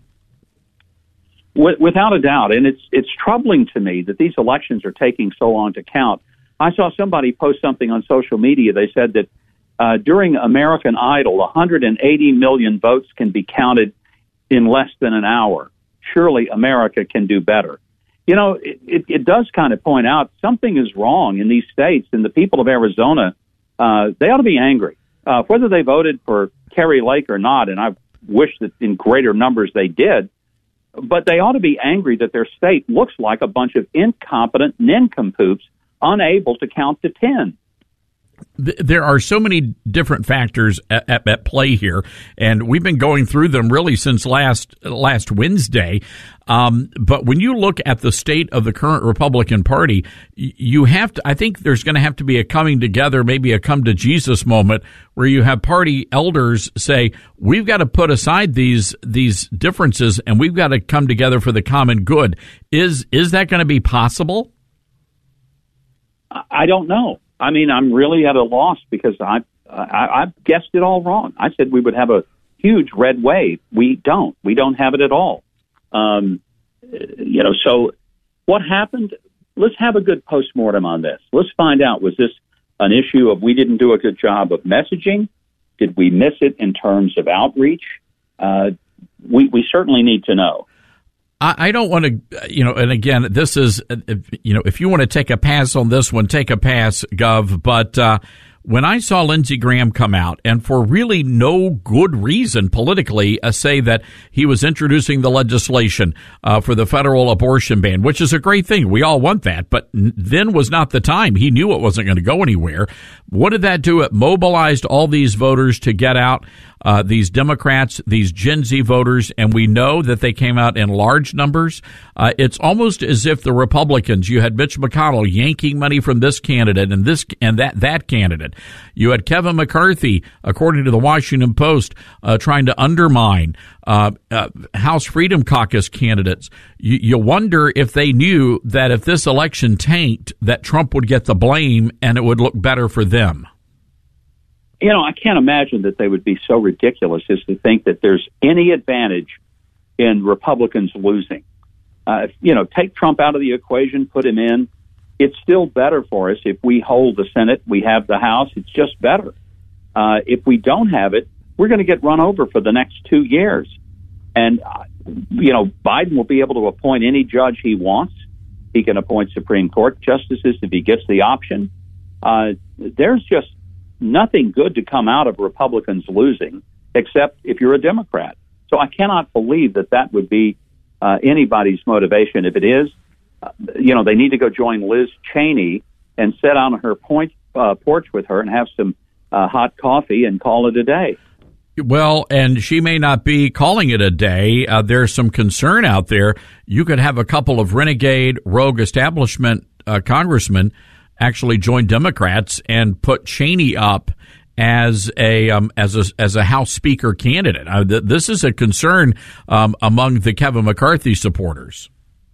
Without a doubt, and it's troubling to me that these elections are taking so long to count. I saw somebody post something on social media. They said that during American Idol, 180 million votes can be counted in less than an hour. Surely America can do better. You know, it does kind of point out something is wrong in these states, and the people of Arizona, they ought to be angry. Whether they voted for Kari Lake or not, and wish that in greater numbers they did. But they ought to be angry that their state looks like a bunch of incompetent nincompoops unable to count to 10. There are so many different factors at play here, and we've been going through them really since last Wednesday. But when you look at the state of the current Republican Party, you have to. I think there's going to have to be a coming together, maybe a come to Jesus moment, where you have party elders say, "We've got to put aside these differences, and we've got to come together for the common good." Is that going to be possible? I don't know. I mean, I'm really at a loss because I guessed it all wrong. I said we would have a huge red wave. We don't. We don't have it at all. So what happened? Let's have a good postmortem on this. Let's find out, was this an issue of we didn't do a good job of messaging? Did we miss it in terms of outreach? We certainly need to know. I don't want to, and again, this is, if you want to take a pass on this one, take a pass, Gov. But when I saw Lindsey Graham come out, and for really no good reason politically, say that he was introducing the legislation for the federal abortion ban, which is a great thing. We all want that. But then was not the time. He knew it wasn't going to go anywhere. What did that do? It mobilized all these voters to get out. These Democrats, these Gen Z voters, and we know that they came out in large numbers. It's almost as if the Republicans, you had Mitch McConnell yanking money from this candidate and this and that candidate. You had Kevin McCarthy, according to the Washington Post, trying to undermine House Freedom Caucus candidates. You wonder if they knew that if this election tanked, that Trump would get the blame and it would look better for them. I can't imagine that they would be so ridiculous as to think that there's any advantage in Republicans losing. Take Trump out of the equation, put him in. It's still better for us if we hold the Senate, we have the House. It's just better. If we don't have it, we're going to get run over for the next 2 years. And, Biden will be able to appoint any judge he wants. He can appoint Supreme Court justices if he gets the option. There's just nothing good to come out of Republicans losing, except if you're a Democrat. So I cannot believe that would be anybody's motivation. If it is, they need to go join Liz Cheney and sit on her porch with her and have some hot coffee and call it a day. Well, and she may not be calling it a day. There's some concern out there. You could have a couple of renegade, rogue establishment congressmen actually join Democrats and put Cheney up as a House Speaker candidate. This is a concern among the Kevin McCarthy supporters.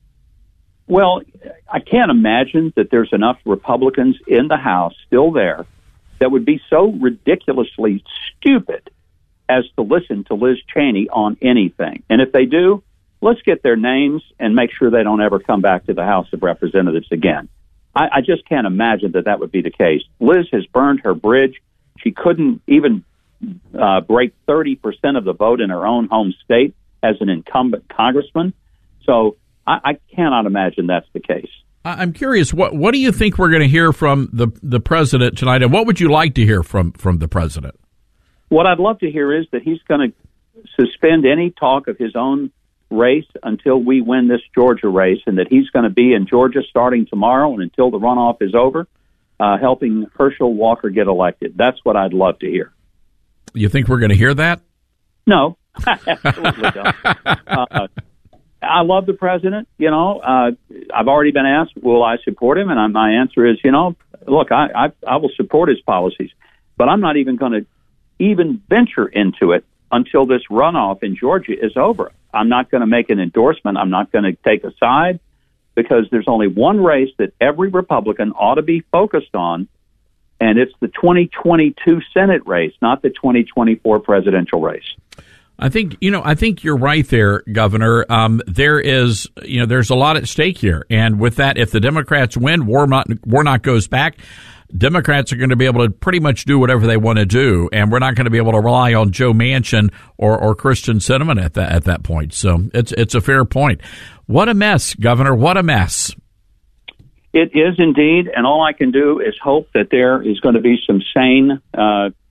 Well, I can't imagine that there's enough Republicans in the House still there that would be so ridiculously stupid as to listen to Liz Cheney on anything. And if they do, let's get their names and make sure they don't ever come back to the House of Representatives again. I just can't imagine that would be the case. Liz has burned her bridge. She couldn't even break 30% of the vote in her own home state as an incumbent congressman. So I cannot imagine that's the case. I'm curious, what do you think we're going to hear from the president tonight, and what would you like to hear from the president? What I'd love to hear is that he's going to suspend any talk of his own race until we win this Georgia race, and that he's going to be in Georgia starting tomorrow and until the runoff is over, helping Herschel Walker get elected. That's what I'd love to hear. You think we're going to hear that? No, absolutely don't. I love the president. I've already been asked, will I support him? And my answer is, look, I will support his policies, but I'm not even going to even venture into it until this runoff in Georgia is over. I'm not going to make an endorsement. I'm not going to take a side, because there's only one race that every Republican ought to be focused on, and it's the 2022 Senate race, not the 2024 presidential race. I think you're right there, Governor. There's a lot at stake here. And with that, if the Democrats win, Warnock goes back, Democrats are going to be able to pretty much do whatever they want to do, and we're not going to be able to rely on Joe Manchin or Christian Sinema at that point. So it's a fair point. What a mess, Governor! What a mess. It is indeed, and all I can do is hope that there is going to be some sane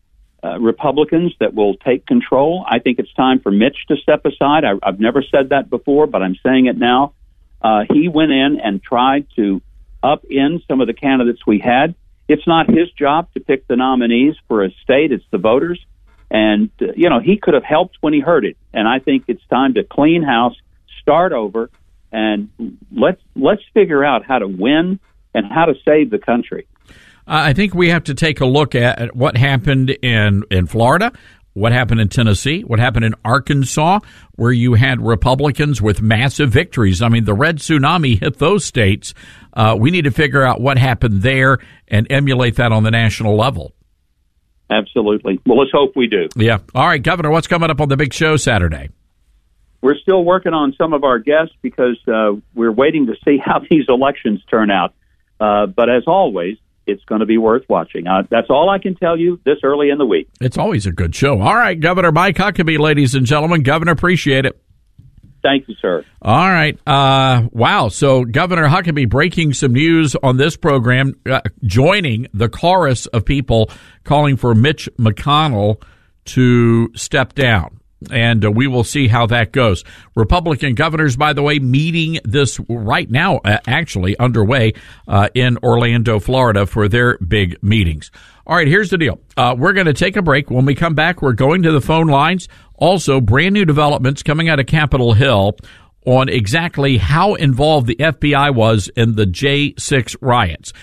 Republicans that will take control. I think it's time for Mitch to step aside. I've never said that before, but I'm saying it now. He went in and tried to upend some of the candidates we had. It's not his job to pick the nominees for a state. It's the voters. And, he could have helped when he heard it. And I think it's time to clean house, start over, and let's figure out how to win and how to save the country. I think we have to take a look at what happened in Florida, what happened in Tennessee, what happened in Arkansas, where you had Republicans with massive victories. I mean, the red tsunami hit those states. We need to figure out what happened there and emulate that on the national level. Absolutely. Well, let's hope we do. Yeah. All right, Governor, what's coming up on the big show Saturday? We're still working on some of our guests because we're waiting to see how these elections turn out. But as always, it's going to be worth watching. That's all I can tell you this early in the week. It's always a good show. All right, Governor Mike Huckabee, ladies and gentlemen. Governor, appreciate it. Thank you, sir. All right. Wow. So Governor Huckabee breaking some news on this program, joining the chorus of people calling for Mitch McConnell to step down. And we will see how that goes. Republican governors, by the way, meeting this right now, actually underway in Orlando, Florida, for their big meetings. All right, here's the deal. We're going to take a break. When we come back, we're going to the phone lines. Also, brand new developments coming out of Capitol Hill on exactly how involved the FBI was in the J6 riots.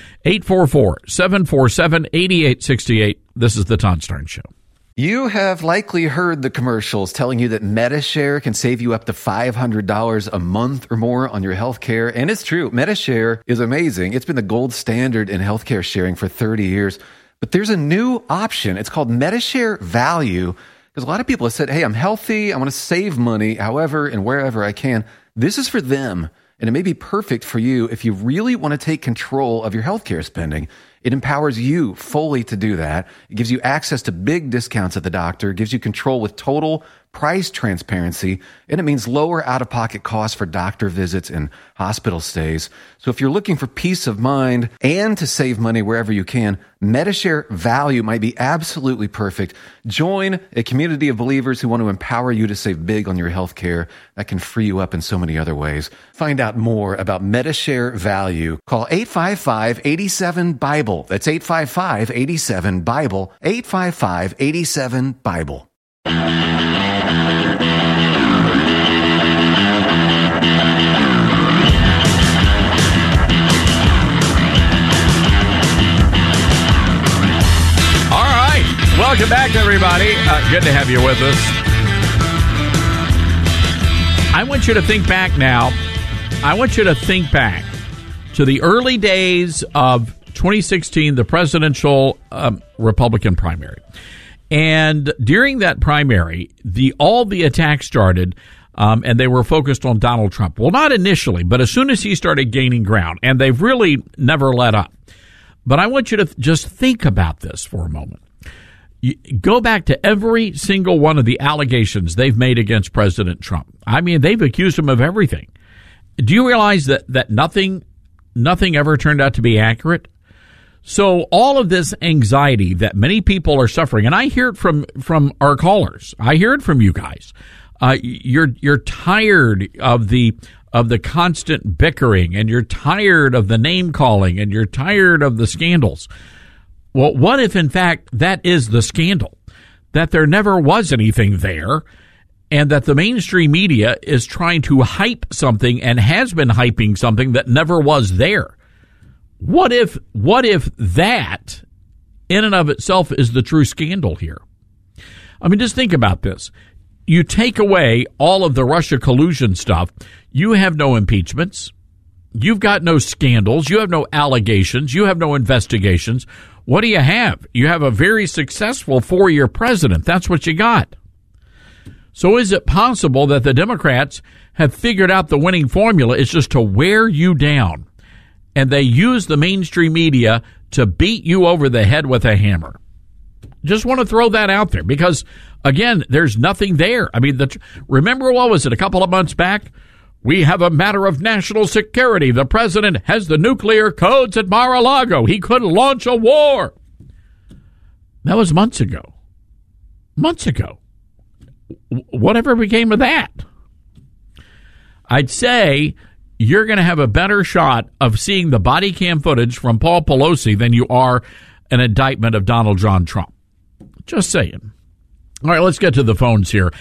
844-747-8868. This is the Todd Starnes Show. You have likely heard the commercials telling you that Medi-Share can save you up to $500 a month or more on your health care. And it's true. Medi-Share is amazing. It's been the gold standard in healthcare sharing for 30 years. But there's a new option. It's called Medi-Share Value. Because a lot of people have said, hey, I'm healthy. I want to save money however and wherever I can. This is for them. And it may be perfect for you if you really want to take control of your healthcare spending. It empowers you fully to do that. It gives you access to big discounts at the doctor. It gives you control with total price transparency. And it means lower out-of-pocket costs for doctor visits and hospital stays. So if you're looking for peace of mind and to save money wherever you can, Medi-Share Value might be absolutely perfect. Join a community of believers who want to empower you to save big on your health care that can free you up in so many other ways. Find out more about Medi-Share Value. Call 855-87-BIBLE. That's 855-87-BIBLE. 855-87-BIBLE. Welcome back, everybody. Good to have you with us. I want you to think back now. I want you to think back to the early days of 2016, the presidential Republican primary. And during that primary, all the attacks started, and they were focused on Donald Trump. Well, not initially, but as soon as he started gaining ground, and they've really never let up. But I want you to just think about this for a moment. You go back to every single one of the allegations they've made against President Trump. I mean, they've accused him of everything. Do you realize that nothing ever turned out to be accurate? So all of this anxiety that many people are suffering, and I hear it from our callers. I hear it from you guys. You're tired of the constant bickering, and you're tired of the name calling, and you're tired of the scandals. Well, what if, in fact, that is the scandal, that there never was anything there, and that the mainstream media is trying to hype something and has been hyping something that never was there? What if that, in and of itself, is the true scandal here? I mean, just think about this. You take away all of the Russia collusion stuff, you have no impeachments, you've got no scandals, you have no allegations, you have no investigations. What do you have? You have a very successful 4-year president. That's what you got. So is it possible that the Democrats have figured out the winning formula is just to wear you down, and they use the mainstream media to beat you over the head with a hammer? Just want to throw that out there because, again, there's nothing there. I mean, remember, what was it, a couple of months back? We have a matter of national security. The president has the nuclear codes at Mar-a-Lago. He could launch a war. That was months ago. months ago. Whatever became of that? I'd say you're going to have a better shot of seeing the body cam footage from Paul Pelosi than you are an indictment of Donald John Trump. Just saying. All right, let's get to the phones here.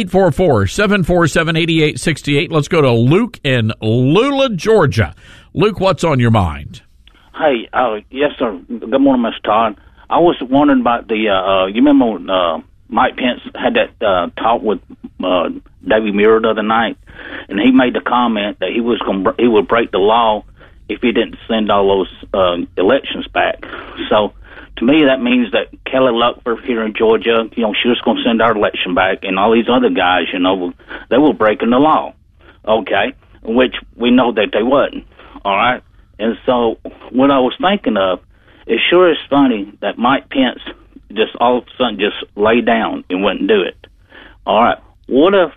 844-747-8868. Let's go to Luke in Lula, Georgia. Luke, what's on your mind? Hey, yes, sir. Good morning, Mr. Todd. I was wondering about the, you remember when Mike Pence had that talk with David Muir the other night, and he made the comment that he would break the law if he didn't send all those elections back. So, to me, that means that Kelly Luckford here in Georgia, she was going to send our election back, and all these other guys, they were breaking the law, okay, which we know that they wasn't, all right? And so what I was thinking of, it sure is funny that Mike Pence just all of a sudden just lay down and wouldn't do it. All right, what if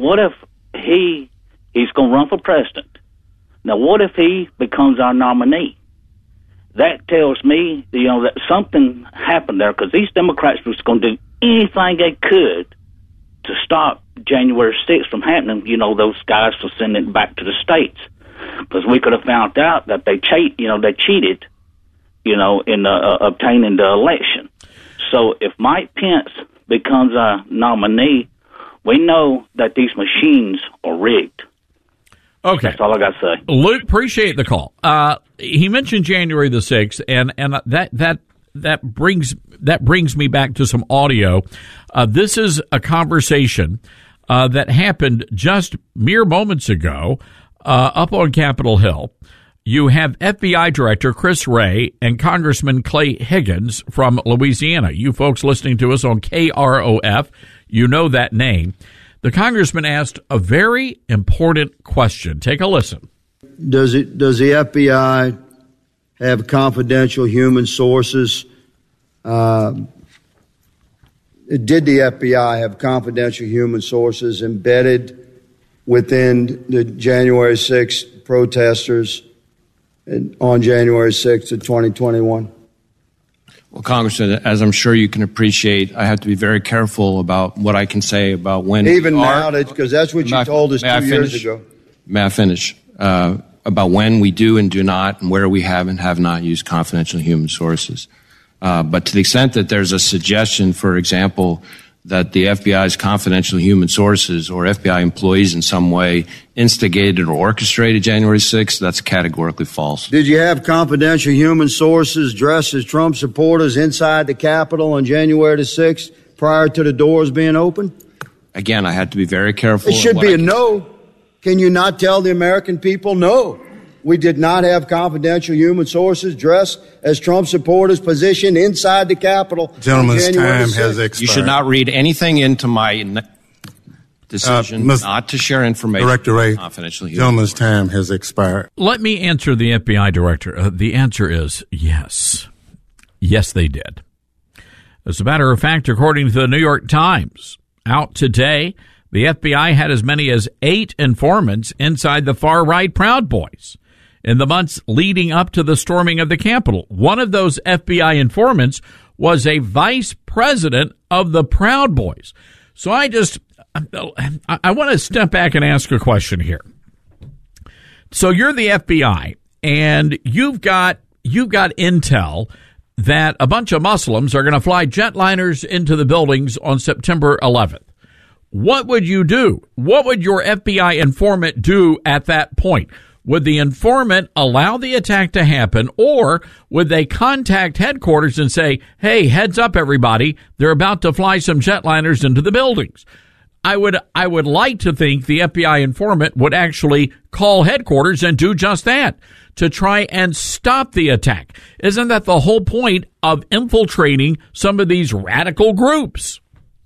he's going to run for president? Now, what if he becomes our nominee? That tells me, that something happened there, because these Democrats was going to do anything they could to stop January 6th from happening. Those guys to send it back to the states, because we could have found out that they cheated, in obtaining the election. So if Mike Pence becomes a nominee, we know that these machines are rigged. Okay. That's all I got to say. Luke, appreciate the call. He mentioned January the 6th, and that brings me back to some audio. This is a conversation that happened just mere moments ago up on Capitol Hill. You have FBI Director Chris Wray and Congressman Clay Higgins from Louisiana. You folks listening to us on KROF, you know that name. The congressman asked a very important question. Take a listen. Does the FBI have confidential human sources? Did the FBI have confidential human sources embedded within the January 6th protesters on January 6th of 2021? Well, Congressman, as I'm sure you can appreciate, I have to be very careful about what I can say about when. Even now, because that's what you told us 2 years ago. May I finish? About when we do and do not, and where we have and have not used confidential human sources. But to the extent that there's a suggestion, for example, that the FBI's confidential human sources or FBI employees in some way instigated or orchestrated January 6th, that's categorically false. Did you have confidential human sources dressed as Trump supporters inside the Capitol on January the 6th prior to the doors being open? Again, I had to be very careful. It should be a no. Can you not tell the American people no? We did not have confidential human sources dressed as Trump supporters positioned inside the Capitol. Gentleman's time has expired. You should not read anything into my decision not to share information. Director Wray, confidential human gentleman's time has expired. Let me answer the FBI director. The answer is yes. Yes, they did. As a matter of fact, according to the New York Times, out today, the FBI had as many as 8 informants inside the far-right Proud Boys in the months leading up to the storming of the Capitol. One of those FBI informants was a vice president of the Proud Boys. So I want to step back and ask a question here. So you're the FBI, and you've got intel that a bunch of Muslims are going to fly jetliners into the buildings on September 11th. What would you do? What would your FBI informant do at that point? Would the informant allow the attack to happen, or would they contact headquarters and say, hey, heads up, everybody, they're about to fly some jetliners into the buildings? I would like to think the FBI informant would actually call headquarters and do just that to try and stop the attack. Isn't that the whole point of infiltrating some of these radical groups?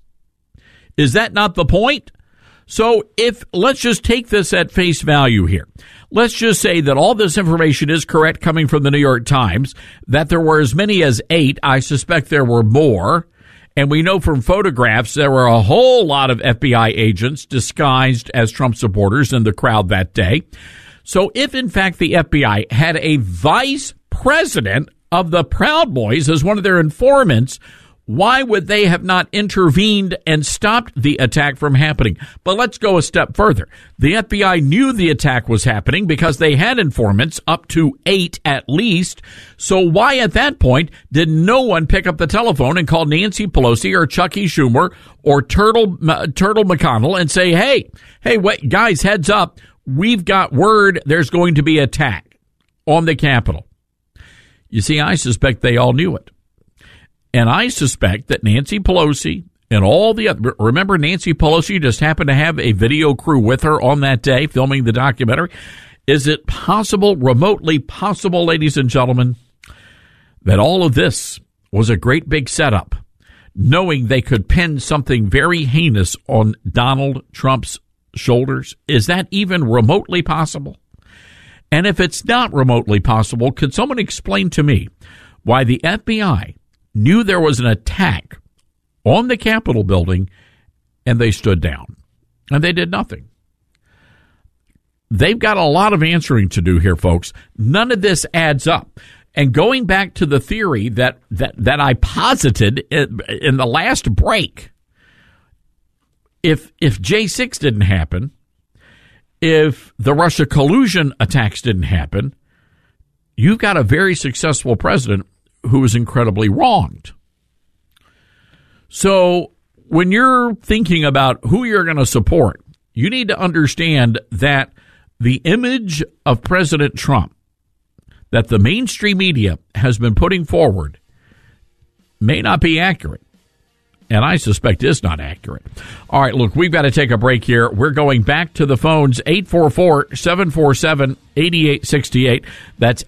Is that not the point? So let's just take this at face value here. Let's just say that all this information is correct coming from the New York Times, that there were as many as 8. I suspect there were more. And we know from photographs there were a whole lot of FBI agents disguised as Trump supporters in the crowd that day. So if, in fact, the FBI had a vice president of the Proud Boys as one of their informants, Why would they have not intervened and stopped the attack from happening? But let's go a step further. The FBI knew the attack was happening because they had informants, up to 8 at least. So why at that point did no one pick up the telephone and call Nancy Pelosi or Chucky Schumer or Turtle McConnell and say, hey, wait, guys, heads up. We've got word there's going to be an attack on the Capitol. You see, I suspect they all knew it. And I suspect that Nancy Pelosi and all the other, remember Nancy Pelosi just happened to have a video crew with her on that day filming the documentary. Is it possible, remotely possible, ladies and gentlemen, that all of this was a great big setup, knowing they could pin something very heinous on Donald Trump's shoulders? Is that even remotely possible? And if it's not remotely possible, could someone explain to me why the FBI knew there was an attack on the Capitol building and they stood down and they did nothing? They've got a lot of answering to do here, folks. None of this adds up. And going back to the theory that I posited in the last break, if J6 didn't happen, if the Russia collusion attacks didn't happen, you've got a very successful president who was incredibly wronged. So when you're thinking about who you're going to support, you need to understand that the image of President Trump that the mainstream media has been putting forward may not be accurate. And I suspect is not accurate. All right, look, we've got to take a break here. We're going back to the phones, 844-747-8868. That's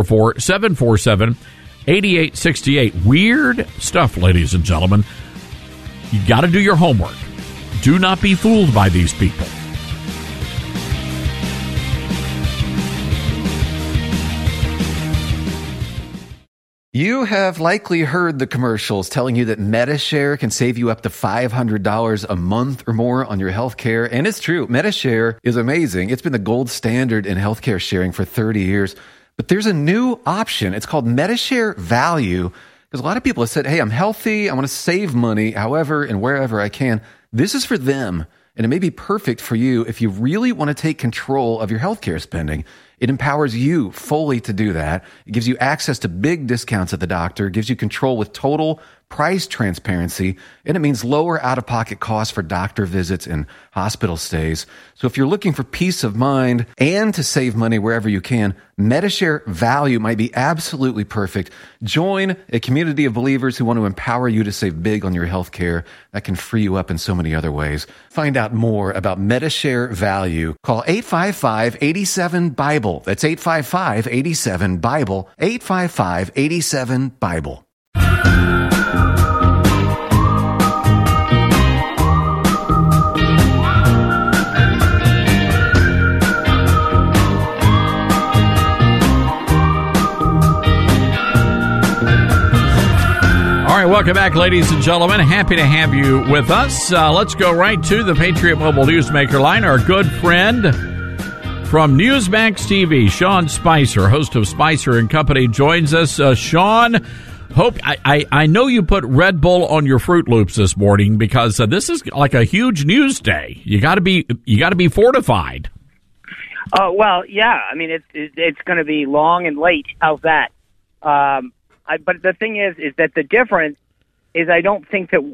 844-747-8868. Weird stuff, ladies and gentlemen. You got to do your homework. Do not be fooled by these people. You have likely heard the commercials telling you that Medi-Share can save you up to $500 a month or more on your health care. And it's true. Medi-Share is amazing. It's been the gold standard in healthcare sharing for 30 years. But there's a new option. It's called Medi-Share Value. Because a lot of people have said, hey, I'm healthy. I want to save money however and wherever I can. This is for them. And it may be perfect for you if you really want to take control of your healthcare spending. It empowers you fully to do that. It gives you access to big discounts at the doctor, gives you control with total price transparency, and it means lower out-of-pocket costs for doctor visits and hospital stays. So if you're looking for peace of mind and to save money wherever you can, Medi-Share Value might be absolutely perfect. Join a community of believers who want to empower you to save big on your health care that can free you up in so many other ways. Find out more about Medi-Share Value. Call 855-87-BIBLE. That's 855-87-BIBLE. 855-87-BIBLE. All right, welcome back, ladies and gentlemen. Happy to have you with us. Let's go right to the Patriot Mobile Newsmaker line. Our good friend from Newsmax TV, Sean Spicer, host of Spicer and Company, joins us. Sean, I know you put Red Bull on your Fruit Loops this morning because this is like a huge news day. You got to be fortified. Oh well, yeah. I mean, it's going to be long and late. How's that? But the thing is that the difference is I don't think that,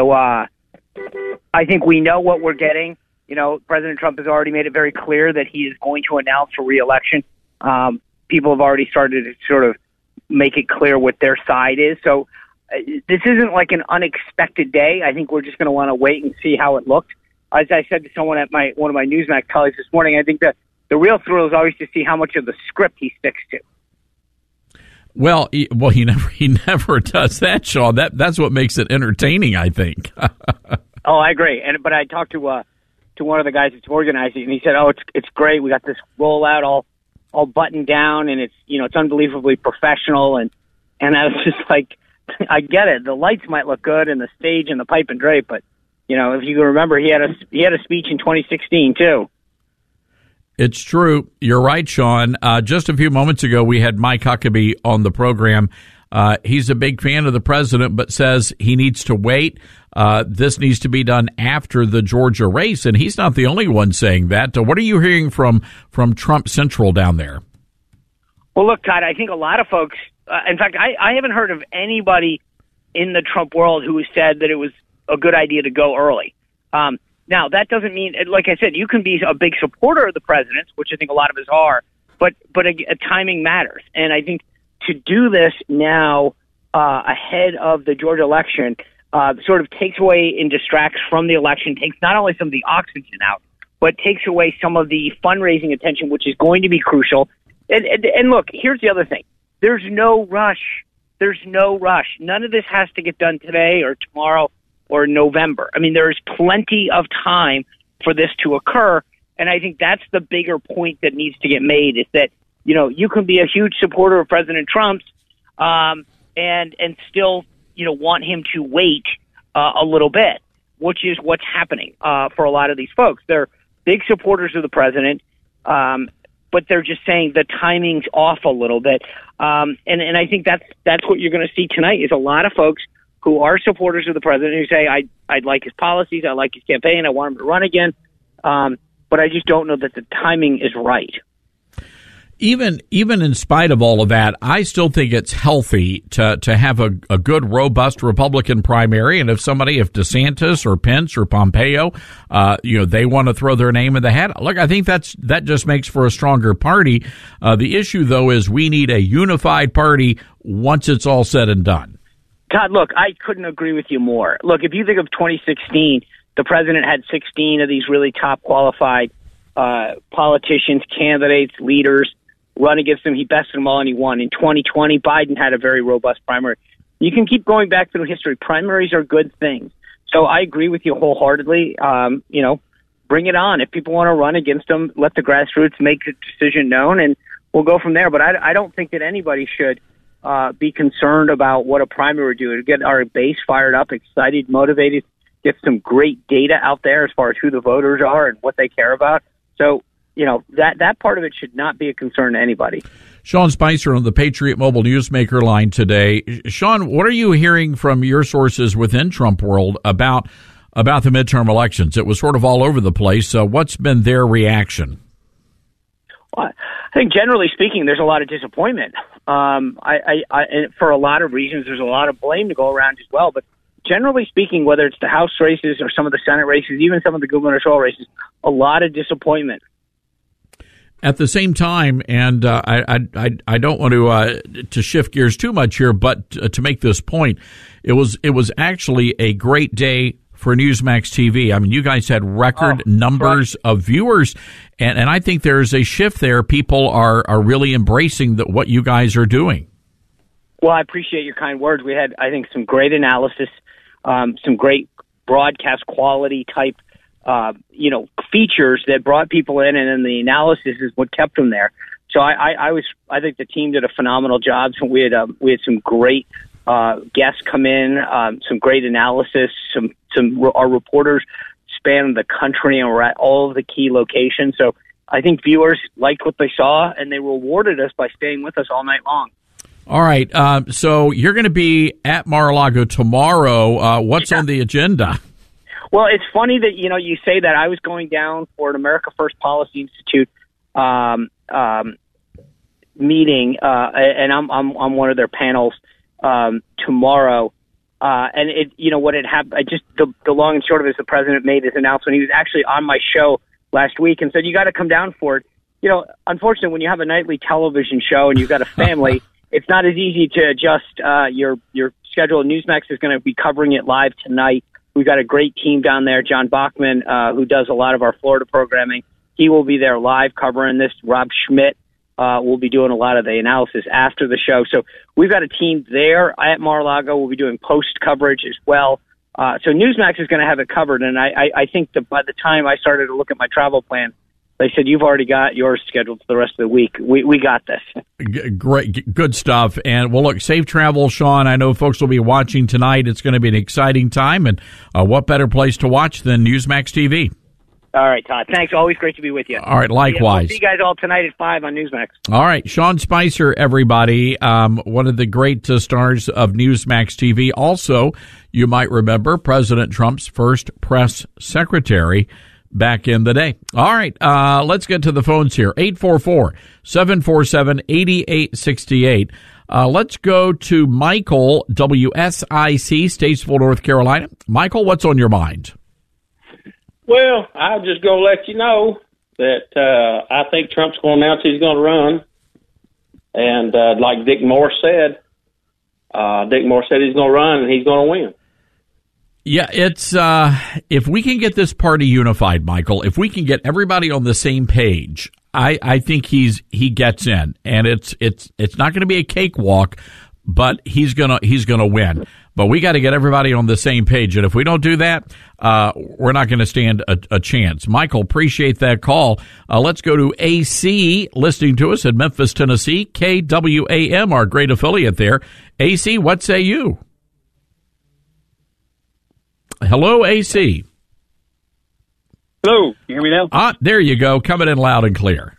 I think we know what we're getting. President Trump has already made it very clear that he is going to announce for re-election. People have already started to sort of make it clear what their side is. So this isn't like an unexpected day. I think we're just going to want to wait and see how it looked. As I said to someone at one of my Newsmax colleagues this morning, I think that the real thrill is always to see how much of the script he sticks to. Well, he never does that, Sean. That's what makes it entertaining, I think. Oh, I agree. But I talked to one of the guys that's organizing, and he said, "Oh, it's great. We got this rollout all buttoned down, and it's unbelievably professional." And I was just like, I get it. The lights might look good, and the stage and the pipe and drape, but if you remember, he had a speech in 2016 too. It's true. You're right, Sean. Just a few moments ago, we had Mike Huckabee on the program. He's a big fan of the president, but says he needs to wait. This needs to be done after the Georgia race, and he's not the only one saying that. What are you hearing from Trump Central down there? Well, look, Todd, I think a lot of folks, in fact, I haven't heard of anybody in the Trump world who has said that it was a good idea to go early. Now, that doesn't mean, like I said, you can be a big supporter of the president's, which I think a lot of us are, but timing matters. And I think to do this now ahead of the Georgia election sort of takes away and distracts from the election, takes not only some of the oxygen out, but takes away some of the fundraising attention, which is going to be crucial. And look, here's the other thing. There's no rush. There's no rush. None of this has to get done today or tomorrow or November. I mean, there's plenty of time for this to occur. And I think that's the bigger point that needs to get made is that, you can be a huge supporter of President Trump's and still, want him to wait a little bit, which is what's happening for a lot of these folks. They're big supporters of the president, but they're just saying the timing's off a little bit. And I think that's what you're going to see tonight is a lot of folks who are supporters of the president who say, I like his policies, I like his campaign, I want him to run again. But I just don't know that the timing is right. Even in spite of all of that, I still think it's healthy to have a good, robust Republican primary. And if DeSantis or Pence or Pompeo, they want to throw their name in the hat, look, I think that just makes for a stronger party. The issue, though, is we need a unified party once it's all said and done. Todd, look, I couldn't agree with you more. Look, if you think of 2016, the president had 16 of these really top qualified politicians, candidates, leaders run against him. He bested them all and he won. In 2020, Biden had a very robust primary. You can keep going back through history. Primaries are good things. So I agree with you wholeheartedly. Bring it on. If people want to run against them, let the grassroots make the decision known, and we'll go from there. But I don't think that anybody should be concerned about what a primary would do. To get our base fired up, excited, motivated, get some great data out there as far as who the voters are and what they care about. So, that part of it should not be a concern to anybody. Sean Spicer on the Patriot Mobile Newsmaker line today. Sean, what are you hearing from your sources within Trump world about the midterm elections? It was sort of all over the place. So what's been their reaction? Well, I think generally speaking, there's a lot of disappointment. And for a lot of reasons, there's a lot of blame to go around as well. But generally speaking, whether it's the House races or some of the Senate races, even some of the gubernatorial races, a lot of disappointment. At the same time, and I don't want to shift gears too much here, but to make this point, it was actually a great day for Newsmax TV. I mean, you guys had record numbers of viewers, and I think there's a shift there. People are really embracing what you guys are doing. Well, I appreciate your kind words. We had, I think, some great analysis, some great broadcast quality type features that brought people in, and then the analysis is what kept them there. So I think the team did a phenomenal job. So we had some great guests come in, some great analysis. Our reporters span the country and were at all of the key locations. So I think viewers liked what they saw, and they rewarded us by staying with us all night long. All right. So you're going to be at Mar-a-Lago tomorrow. What's on the agenda? Well, it's funny that, you say that. I was going down for an America First Policy Institute meeting, and I'm one of their panels tomorrow. And what had happened, the long and short of it is the president made his announcement. He was actually on my show last week and said, you got to come down for it. Unfortunately, when you have a nightly television show and you've got a family, it's not as easy to adjust your schedule. Newsmax is going to be covering it live tonight. We've got a great team down there. John Bachman, who does a lot of our Florida programming, he will be there live covering this. Rob Schmidt will be doing a lot of the analysis after the show. So we've got a team there at Mar-a-Lago. We'll be doing post coverage as well. So Newsmax is going to have it covered. And I think that by the time I started to look at my travel plan, they said, you've already got yours scheduled for the rest of the week. We got this. Great. Good stuff. And, well, look, safe travel, Sean. I know folks will be watching tonight. It's going to be an exciting time. And what better place to watch than Newsmax TV? All right, Todd. Thanks. Always great to be with you. All right, likewise. We'll see you guys all tonight at 5 on Newsmax. All right, Sean Spicer, everybody, one of the great stars of Newsmax TV. Also, you might remember President Trump's first press secretary back in the day. All right, let's get to the phones here. 844-747-8868. Let's go to Michael, WSIC, Statesville, North Carolina. Michael, what's on your mind? Well, I'll just go let you know that I think Trump's going to announce he's going to run. And like Dick Moore said he's going to run and he's going to win. Yeah, it's if we can get this party unified, Michael, if we can get everybody on the same page, I think he gets in, and it's not going to be a cakewalk, but he's gonna win. But we got to get everybody on the same page, and if we don't do that, we're not going to stand a chance. Michael, appreciate that call. Let's go to AC, listening to us in Memphis, Tennessee. KWAM, our great affiliate there. AC, what say you? Hello, AC. Hello, can you hear me now? There you go, coming in loud and clear.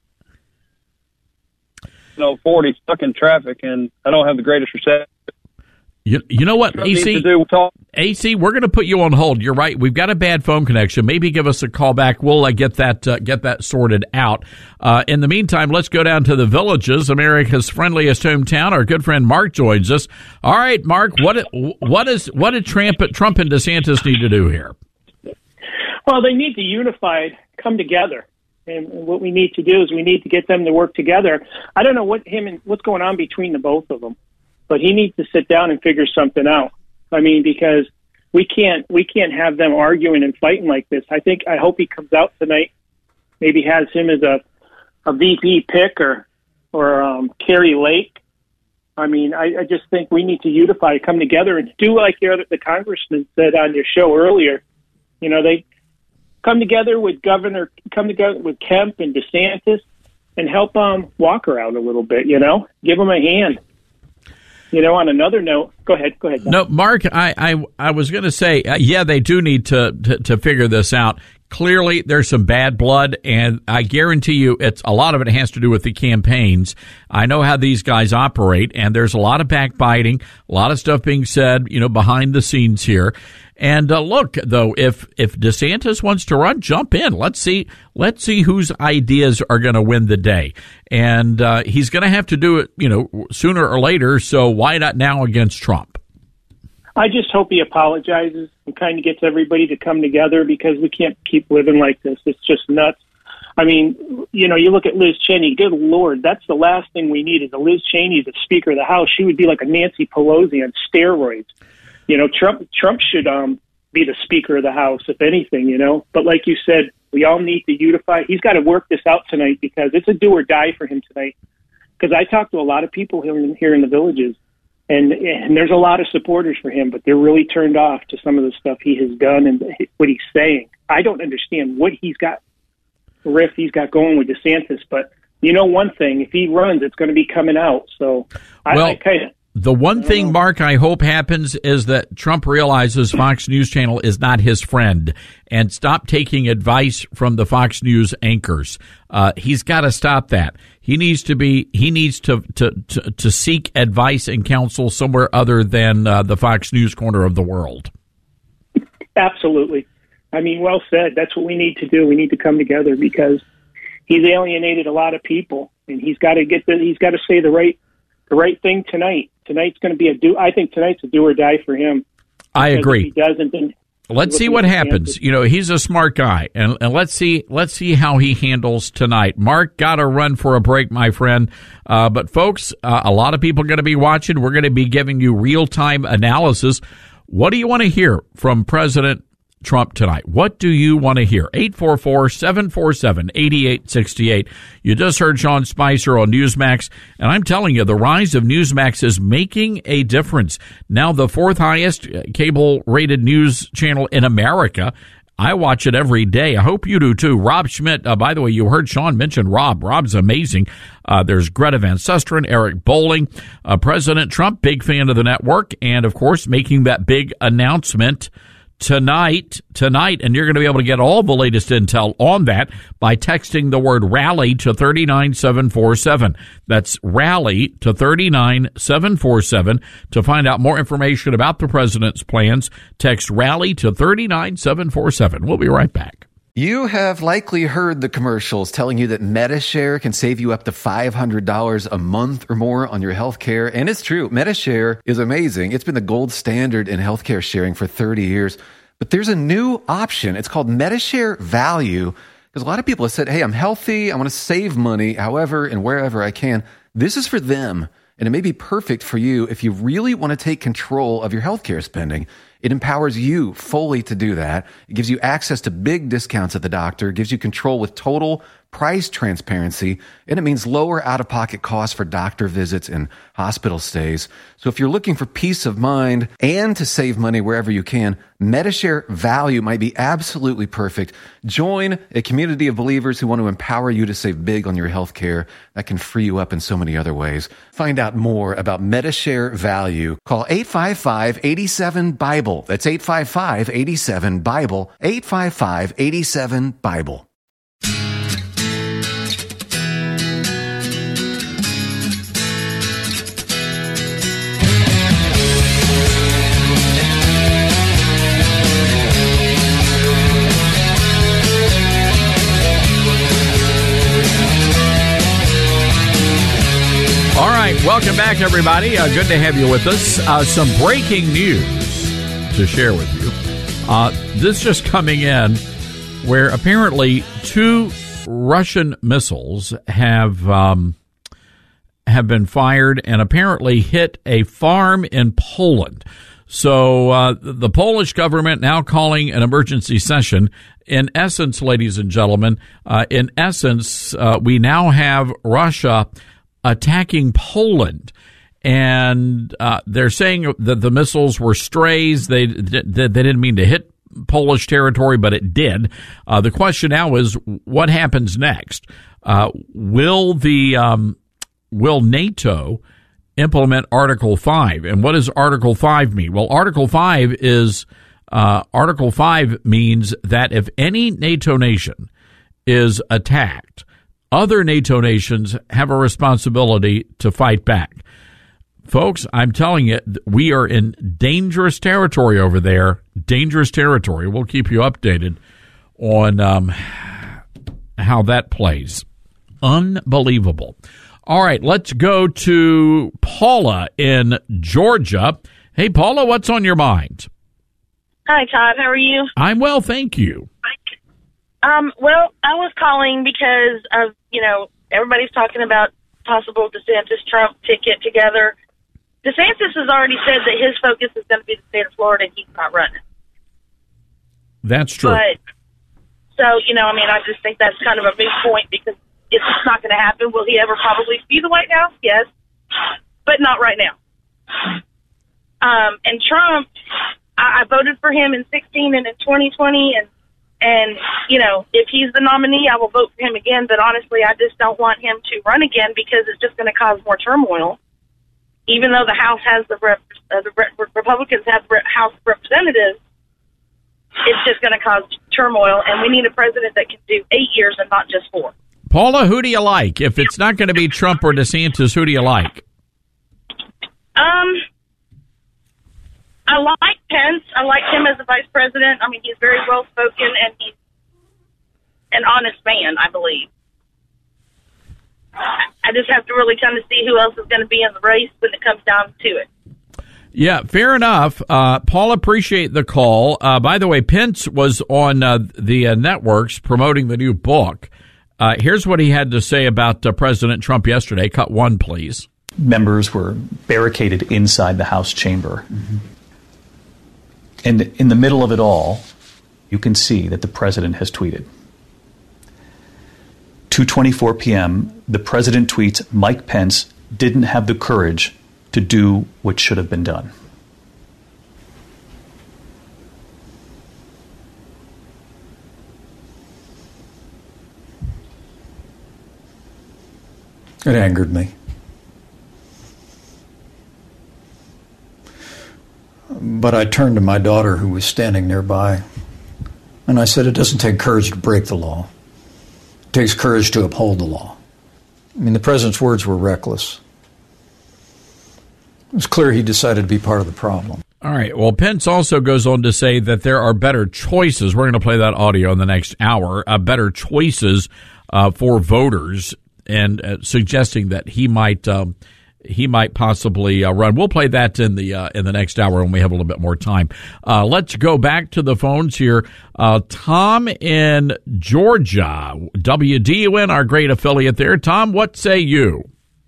40 stuck in traffic, and I don't have the greatest reception. You know what, AC, we're going to put you on hold. You're right. We've got a bad phone connection. Maybe give us a call back. We'll get that sorted out. In the meantime, let's go down to the Villages, America's friendliest hometown. Our good friend Mark joins us. All right, Mark, what did Trump and DeSantis need to do here? Well, they need to unify, come together. And what we need to do is we need to get them to work together. I don't know what's going on between the both of them, but he needs to sit down and figure something out. I mean, because we can't have them arguing and fighting like this. I hope he comes out tonight, maybe has him as a VP pick or Kerry Lake. I mean, I just think we need to unify, come together, and do like the congressman said on your show earlier. You know, they come together with Kemp and DeSantis and help Walker out a little bit, you know, give him a hand. You know, on another note, go ahead. No, Mark, I was going to say, yeah, they do need to figure this out. Clearly, there's some bad blood, and I guarantee you a lot of it has to do with the campaigns. I know how these guys operate, and there's a lot of backbiting, a lot of stuff being said, you know, behind the scenes here. And look, though, if DeSantis wants to run, jump in. Let's see whose ideas are going to win the day. And he's going to have to do it, you know, sooner or later. So why not now against Trump? I just hope he apologizes and kind of gets everybody to come together, because we can't keep living like this. It's just nuts. I mean, you know, you look at Liz Cheney. Good Lord, that's the last thing we need is a Liz Cheney as Speaker of the House. She would be like a Nancy Pelosi on steroids. You know, Trump should be the Speaker of the House, if anything, you know. But like you said, we all need to unify. He's got to work this out tonight, because it's a do or die for him tonight. Because I talked to a lot of people here in the Villages, and there's a lot of supporters for him, but they're really turned off to some of the stuff he has done and what he's saying. I don't understand what he's got going with DeSantis, but you know one thing, if he runs, it's going to be coming out. So I kind of... The one thing, Mark, I hope happens is that Trump realizes Fox News Channel is not his friend and stop taking advice from the Fox News anchors. He's got to stop that. He needs to seek advice and counsel somewhere other than the Fox News corner of the world. Absolutely. I mean, well said. That's what we need to do. We need to come together, because he's alienated a lot of people, and he's got to say the right thing tonight. Tonight's going to be I think tonight's a do or die for him. I agree. If he doesn't, then let's see what happens. You know, he's a smart guy, and let's see how he handles tonight. Mark, got to run for a break, my friend. But folks, a lot of people are going to be watching. We're going to be giving you real-time analysis. What do you want to hear from President Trump tonight? What do you want to hear? 844-747-8868. You just heard Sean Spicer on Newsmax, and I'm telling you, the rise of Newsmax is making a difference. Now the fourth highest cable-rated news channel in America. I watch it every day. I hope you do too. Rob Schmidt, by the way, you heard Sean mention Rob. Rob's amazing. There's Greta Van Susteren, Eric Bolling, President Trump, big fan of the network, and of course making that big announcement tonight, and you're going to be able to get all the latest intel on that by texting the word RALLY to 39747. That's RALLY to 39747. To find out more information about the president's plans, text RALLY to 39747. We'll be right back. You have likely heard the commercials telling you that Medi-Share can save you up to $500 a month or more on your health care. And it's true. Medi-Share is amazing. It's been the gold standard in healthcare sharing for 30 years. But there's a new option. It's called Medi-Share Value. Because a lot of people have said, hey, I'm healthy. I want to save money however and wherever I can. This is for them. And it may be perfect for you if you really want to take control of your healthcare spending. It empowers you fully to do that. It gives you access to big discounts at the doctor. It gives you control with total price transparency, and it means lower out-of-pocket costs for doctor visits and hospital stays. So if you're looking for peace of mind and to save money wherever you can, Medi-Share Value might be absolutely perfect. Join a community of believers who want to empower you to save big on your health care that can free you up in so many other ways. Find out more about Medi-Share Value. Call 855-87-BIBLE. That's 855-87-BIBLE. 855-87-BIBLE. All right, welcome back, everybody. Good to have you with us. Some breaking news to share with you. This just coming in, where apparently 2 Russian missiles have been fired and apparently hit a farm in Poland. So the Polish government now calling an emergency session. In essence, ladies and gentlemen, we now have Russia attacking Poland, and they're saying that the missiles were strays. They didn't mean to hit Polish territory, but it did. The question now is, what happens next? Will NATO implement Article 5? And what does Article 5 mean? Well, Article 5 means that if any NATO nation is attacked, other NATO nations have a responsibility to fight back. Folks, I'm telling you, we are in dangerous territory over there. Dangerous territory. We'll keep you updated on how that plays. Unbelievable. All right, let's go to Paula in Georgia. Hey, Paula, what's on your mind? Hi, Todd. How are you? I'm well, thank you. Well, I was calling because of, everybody's talking about possible DeSantis-Trump ticket together. DeSantis has already said that his focus is going to be the state of Florida and he's not running. That's true. But, I just think that's kind of a moot point because it's not going to happen. Will he ever probably see the White House? Yes. But not right now. And Trump, I voted for him in 2016 and in 2020, and if he's the nominee, I will vote for him again. But honestly, I just don't want him to run again because it's just going to cause more turmoil. Even though the House has the Republicans have the House of Representatives, it's just going to cause turmoil. And we need a president that can do 8 years and not just 4. Paula, who do you like? If it's not going to be Trump or DeSantis, who do you like? I like Pence. I like him as a vice president. He's very well spoken and he's an honest man, I believe. I just have to really kind of see who else is going to be in the race when it comes down to it. Yeah, fair enough. Paul, appreciate the call. By the way, Pence was on the networks promoting the new book. Here's what he had to say about President Trump yesterday. Cut 1, please. Members were barricaded inside the House chamber. Mm-hmm. And in the middle of it all, you can see that the president has tweeted. 2:24 p.m., the president tweets, Mike Pence didn't have the courage to do what should have been done. It angered me. But I turned to my daughter, who was standing nearby, and I said, it doesn't take courage to break the law. It takes courage to uphold the law. I mean, the president's words were reckless. It was clear he decided to be part of the problem. All right. Well, Pence also goes on to say that there are better choices. We're going to play that audio in the next hour. Better choices for voters, and suggesting that he might possibly run. We'll play that in the next hour when we have a little bit more time. Let's go back to the phones here. Tom in Georgia, WDUN, our great affiliate there. Tom, what say you?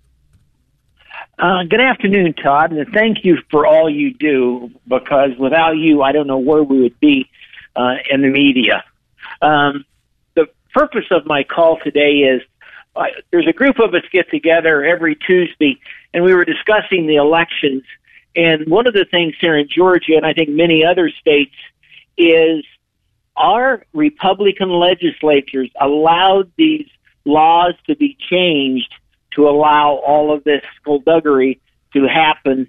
Good afternoon, Todd, and thank you for all you do, because without you, I don't know where we would be in the media. The purpose of my call today is there's a group of us get together every Tuesday, and we were discussing the elections. And one of the things here in Georgia, and I think many other states, is our Republican legislatures allowed these laws to be changed to allow all of this skullduggery to happen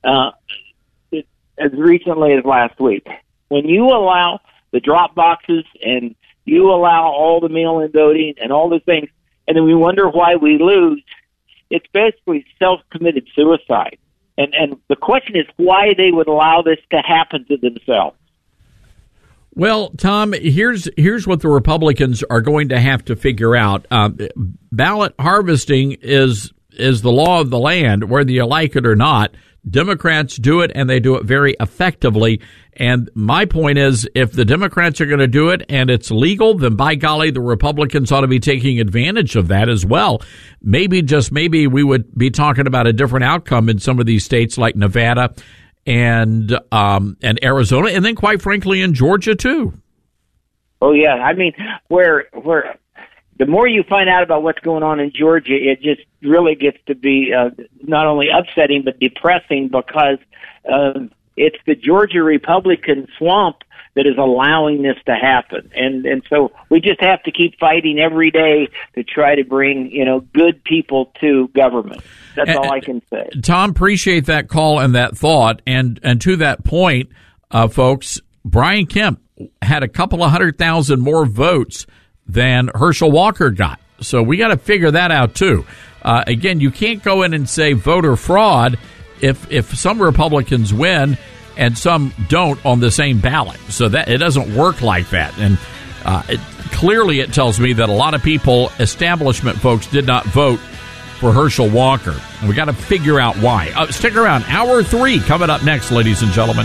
as recently as last week. When you allow the drop boxes and you allow all the mail-in voting and all the things, and then we wonder why we lose, it's basically self-committed suicide. And the question is why they would allow this to happen to themselves. Well, Tom, here's what the Republicans are going to have to figure out. Ballot harvesting is the law of the land, whether you like it or not. Democrats do it, and they do it very effectively. And my point is, if the Democrats are going to do it and it's legal, then by golly, the Republicans ought to be taking advantage of that as well. Maybe, just maybe, we would be talking about a different outcome in some of these states like Nevada and Arizona, and then, quite frankly, in Georgia too. Oh yeah, I mean, where the more you find out about what's going on in Georgia, it just really gets to be not only upsetting but depressing, because it's the Georgia Republican swamp that is allowing this to happen, and so we just have to keep fighting every day to try to bring good people to government. That's all I can say. Tom, appreciate that call and that thought, and to that point, folks, Brian Kemp had a couple of 100,000 more votes than Herschel Walker got, so we got to figure that out too. Again, you can't go in and say voter fraud if some Republicans win and some don't on the same ballot. So that it doesn't work like that. And clearly it tells me that a lot of people, establishment folks, did not vote for Herschel Walker. And we got to figure out why. Stick around. Hour 3 coming up next, ladies and gentlemen.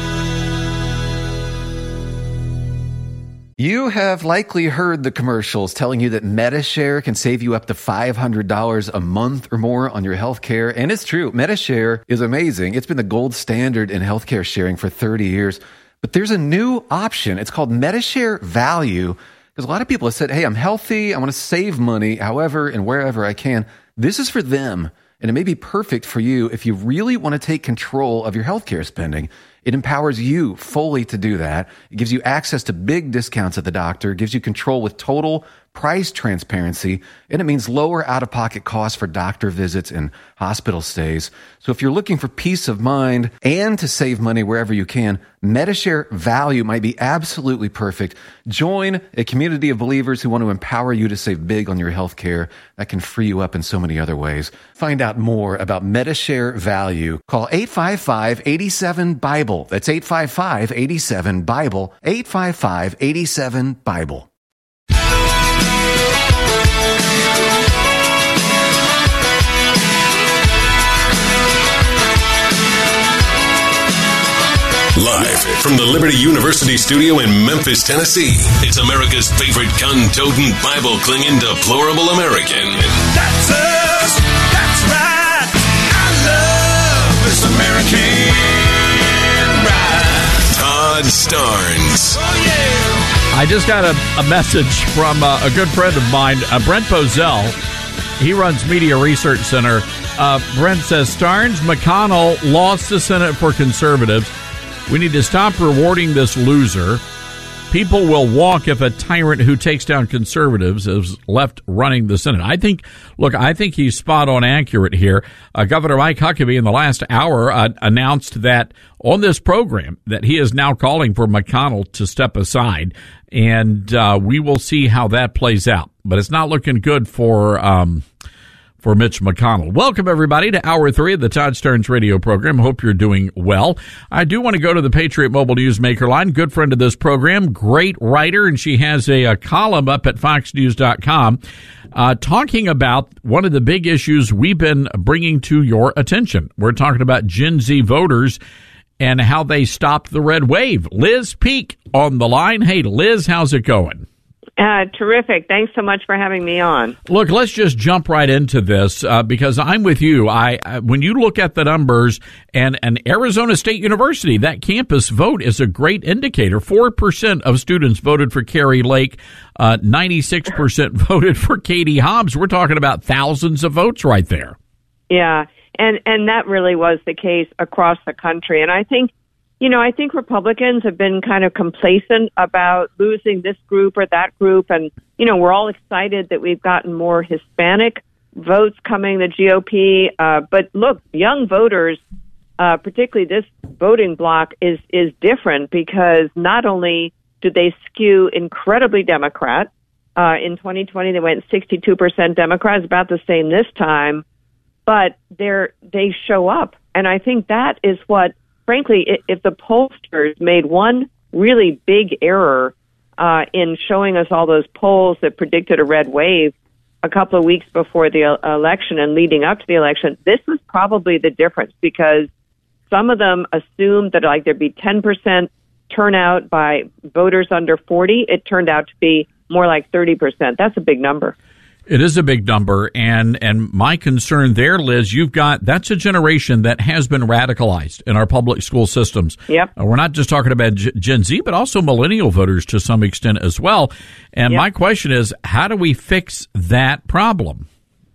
You have likely heard the commercials telling you that Medi-Share can save you up to $500 a month or more on your health care. And it's true. Medi-Share is amazing. It's been the gold standard in healthcare sharing for 30 years. But there's a new option. It's called Medi-Share Value. Because a lot of people have said, hey, I'm healthy. I want to save money however and wherever I can. This is for them. And it may be perfect for you if you really want to take control of your healthcare spending. It empowers you fully to do that. It gives you access to big discounts at the doctor, gives you control with total price transparency, and it means lower out-of-pocket costs for doctor visits and hospital stays. So if you're looking for peace of mind and to save money wherever you can, Medi-Share Value might be absolutely perfect. Join a community of believers who want to empower you to save big on your health care. That can free you up in so many other ways. Find out more about Medi-Share Value. Call 855-87-BIBLE. That's 855-87-BIBLE. 855-87-BIBLE. Live from the Liberty University studio in Memphis, Tennessee, it's America's favorite gun-toting, Bible-clinging, deplorable American. That's us. That's right. I love this American ride. Todd Starnes. Oh, yeah. I just got a message from a good friend of mine, Brent Bozell. He runs Media Research Center. Brent says, Starnes, McConnell lost the Senate for conservatives. We need to stop rewarding this loser. people will walk if a tyrant who takes down conservatives is left running the Senate. I think he's spot on accurate here. Governor Mike Huckabee in the last hour announced that on this program that he is now calling for McConnell to step aside, and we will see how that plays out. But it's not looking good for Mitch McConnell. Welcome, everybody, to Hour 3 of the Todd Starnes radio program. Hope you're doing well. I do want to go to the Patriot Mobile Newsmaker line. Good friend of this program, great writer, and she has a column up at foxnews.com talking about one of the big issues we've been bringing to your attention. We're talking about Gen Z voters and how they stopped the red wave. Liz Peek on the line. Hey, Liz, how's it going? Terrific. Thanks so much for having me on. Look, let's just jump right into this because I'm with you. When you look at the numbers and Arizona State University, that campus vote is a great indicator. 4% of students voted for Kari Lake. 96% voted for Katie Hobbs. We're talking about thousands of votes right there. Yeah, and that really was the case across the country. And I think Republicans have been kind of complacent about losing this group or that group. And, we're all excited that we've gotten more Hispanic votes coming the GOP. But look, young voters, particularly this voting bloc, is different because not only do they skew incredibly Democrat, in 2020 they went 62% Democrats, about the same this time, but they show up. And I think that is what, frankly, if the pollsters made one really big error in showing us all those polls that predicted a red wave a couple of weeks before the election and leading up to the election, this was probably the difference because some of them assumed that there'd be 10% turnout by voters under 40. It turned out to be more like 30%. That's a big number. It is a big number, and my concern there, Liz, that's a generation that has been radicalized in our public school systems. Yep. We're not just talking about Gen Z, but also millennial voters to some extent as well. And my question is, how do we fix that problem?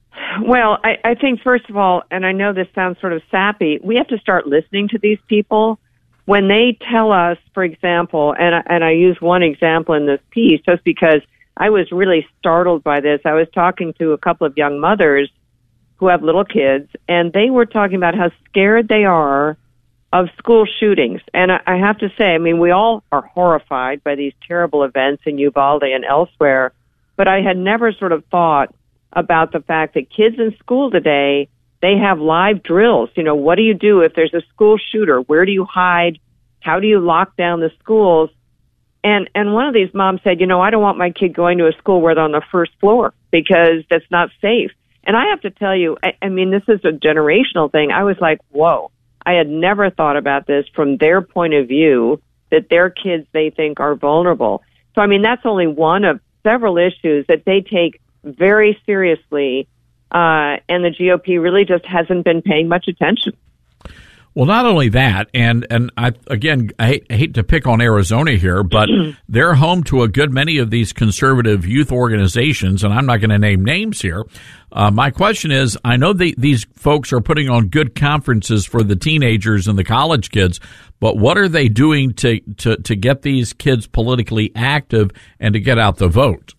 Well, I think, first of all, and I know this sounds sort of sappy, we have to start listening to these people. When they tell us, for example, and I use one example in this piece just because I was really startled by this. I was talking to a couple of young mothers who have little kids, and they were talking about how scared they are of school shootings. And I have to say, we all are horrified by these terrible events in Uvalde and elsewhere, but I had never sort of thought about the fact that kids in school today, they have live drills. What do you do if there's a school shooter? Where do you hide? How do you lock down the schools? And one of these moms said, I don't want my kid going to a school where they're on the first floor because that's not safe. And I have to tell you, this is a generational thing. I was like, whoa, I had never thought about this from their point of view, that their kids, they think, are vulnerable. So, that's only one of several issues that they take very seriously, and the GOP really just hasn't been paying much attention. Well, not only that, and I hate to pick on Arizona here, but they're home to a good many of these conservative youth organizations, and I'm not going to name names here. My question is, I know these folks are putting on good conferences for the teenagers and the college kids, but what are they doing to get these kids politically active and to get out the vote?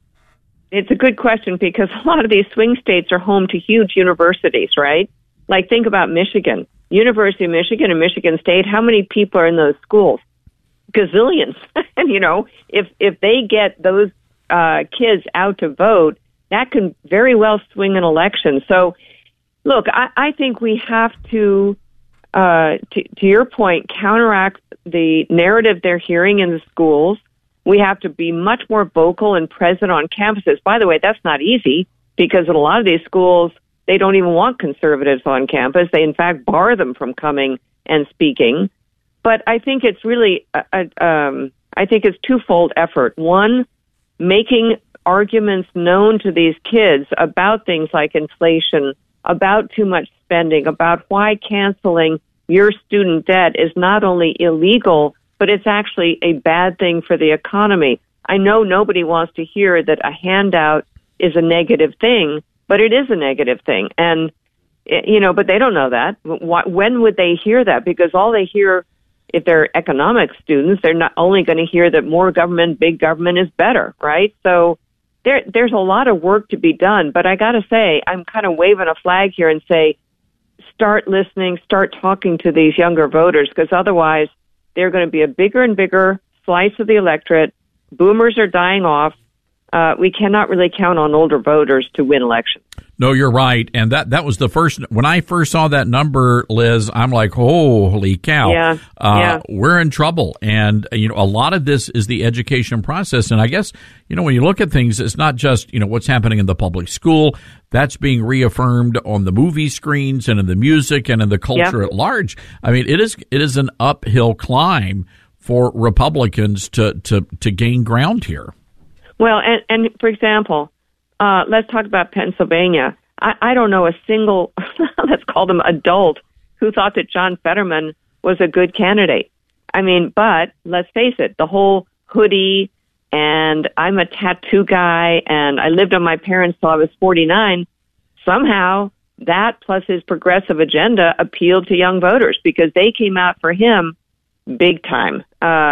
It's a good question because a lot of these swing states are home to huge universities, right? Like, think about Michigan. University of Michigan and Michigan State, how many people are in those schools? Gazillions. And, if they get those kids out to vote, that can very well swing an election. So, look, I think we have to your point, counteract the narrative they're hearing in the schools. We have to be much more vocal and present on campuses. By the way, that's not easy because in a lot of these schools, they don't even want conservatives on campus. They, in fact, bar them from coming and speaking. But I think it's really, I think it's twofold effort. One, making arguments known to these kids about things like inflation, about too much spending, about why canceling your student debt is not only illegal, but it's actually a bad thing for the economy. I know nobody wants to hear that a handout is a negative thing, but it is a negative thing. And, but they don't know that. When would they hear that? Because all they hear if they're economics students, they're not only going to hear that more government, big government is better, right? So there's a lot of work to be done. But I got to say, I'm kind of waving a flag here and say, start listening, start talking to these younger voters, because otherwise they're going to be a bigger and bigger slice of the electorate. Boomers are dying off. We cannot really count on older voters to win elections. No, you're right. And that was the first, when I first saw that number, Liz, I'm like, holy cow. Yeah. We're in trouble. And, a lot of this is the education process. And I guess, when you look at things, it's not just, what's happening in the public school. That's being reaffirmed on the movie screens and in the music and in the culture at large. I mean, it is an uphill climb for Republicans to gain ground here. Well, and for example, let's talk about Pennsylvania. I don't know a single, let's call them adult, who thought that John Fetterman was a good candidate. I mean, but let's face it, the whole hoodie, and I'm a tattoo guy, and I lived on my parents till I was 49. Somehow, that plus his progressive agenda appealed to young voters because they came out for him big time.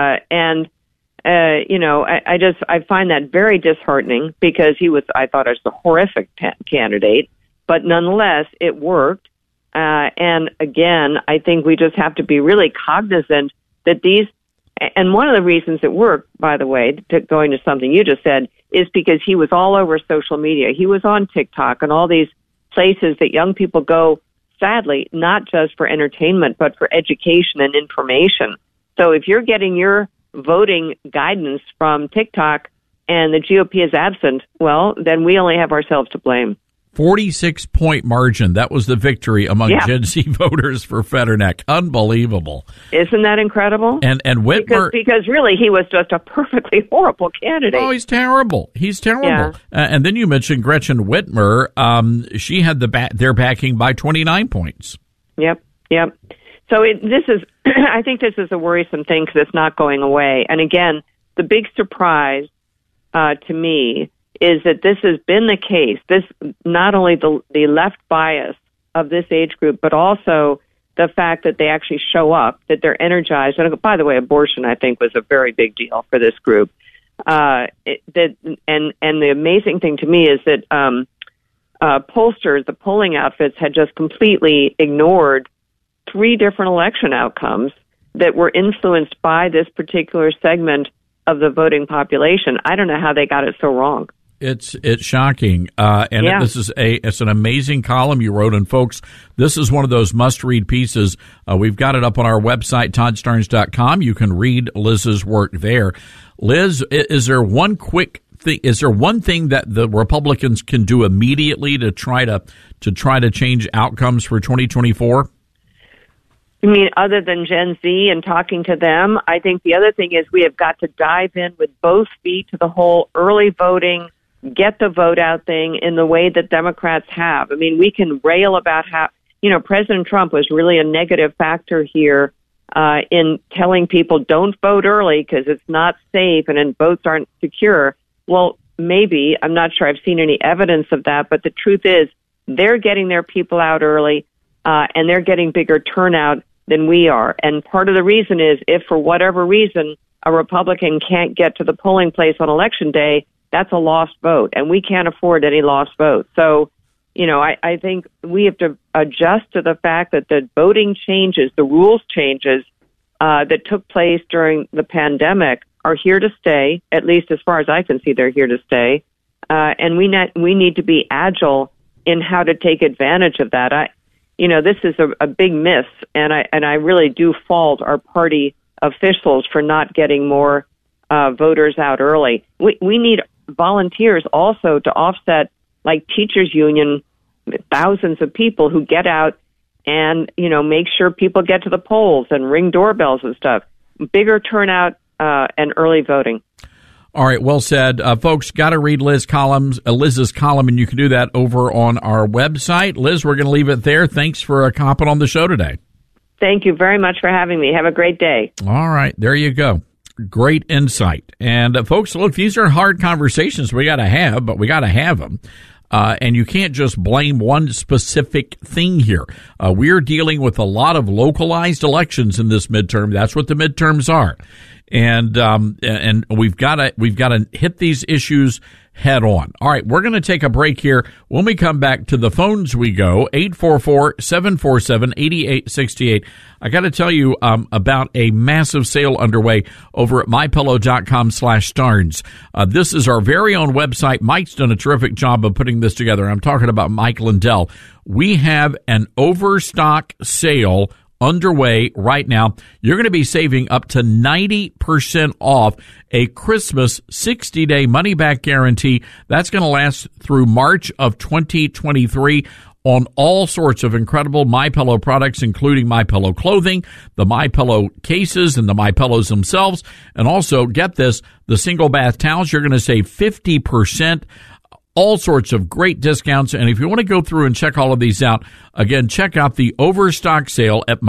I find that very disheartening because I thought he was a horrific candidate, but nonetheless, it worked. And again, I think we just have to be really cognizant that and one of the reasons it worked, by the way, going to something you just said, is because he was all over social media. He was on TikTok and all these places that young people go, sadly, not just for entertainment, but for education and information. So if you're getting your voting guidance from TikTok and the GOP is absent, well, then we only have ourselves to blame. 46-point margin. That was the victory among Gen Z voters for Fetterman. Unbelievable. Isn't that incredible? And Whitmer... Because really, he was just a perfectly horrible candidate. Oh, he's terrible. He's terrible. Yeah. And then you mentioned Gretchen Whitmer. She had their backing by 29 points. Yep. So I think this is a worrisome thing because it's not going away. And again, the big surprise to me is that this has been the case. This not only the left bias of this age group, but also the fact that they actually show up, that they're energized. And by the way, abortion, I think, was a very big deal for this group. And the amazing thing to me is that pollsters, the polling outfits, had just completely ignored 3 different election outcomes that were influenced by this particular segment of the voting population. I don't know how they got it so wrong. It's shocking. It's an amazing column you wrote. And folks, this is one of those must-read pieces. We've got it up on our website, ToddStarnes.com. You can read Liz's work there. Liz, is there one quick thing? Is there one thing that the Republicans can do immediately to try to change outcomes for 2024? You mean other than Gen Z and talking to them? I think the other thing is we have got to dive in with both feet to the whole early voting, get the vote out thing in the way that Democrats have. I mean, we can rail about how, President Trump was really a negative factor here in telling people don't vote early because it's not safe and votes aren't secure. Well, maybe. I'm not sure I've seen any evidence of that. But the truth is they're getting their people out early and they're getting bigger turnout than we are. And part of the reason is if for whatever reason a Republican can't get to the polling place on Election Day, that's a lost vote, and we can't afford any lost votes. So, I think we have to adjust to the fact that the voting changes, the rules changes that took place during the pandemic are here to stay, at least as far as I can see, they're here to stay. And we need to be agile in how to take advantage of that. This is a big miss, and I really do fault our party officials for not getting more voters out early. We need volunteers also to offset, like teachers union, thousands of people who get out and, make sure people get to the polls and ring doorbells and stuff. Bigger turnout and early voting. All right, well said. Folks, got to read Liz's column, and you can do that over on our website. Liz, we're going to leave it there. Thanks for hopping on the show today. Thank you very much for having me. Have a great day. All right, there you go. Great insight. And folks, look, these are hard conversations we got to have, but we got to have them. And you can't just blame one specific thing here. We're dealing with a lot of localized elections in this midterm. That's what the midterms are. And we've got to hit these issues head on. All right, we're going to take a break here. When we come back, to the phones we go, 844-747-8868. I got to tell you about a massive sale underway over at MyPillow.com/Starnes. This is our very own website. Mike's done a terrific job of putting this together. I'm talking about Mike Lindell. We have an overstock sale underway right now. You're going to be saving up to 90% off a Christmas 60-day money-back guarantee. That's going to last through March of 2023 on all sorts of incredible MyPillow products, including MyPillow clothing, the MyPillow cases, and the MyPillows themselves. And also, get this, the single bath towels, you're going to save 50%. All sorts of great discounts. And if you want to go through and check all of these out, again, check out the overstock sale at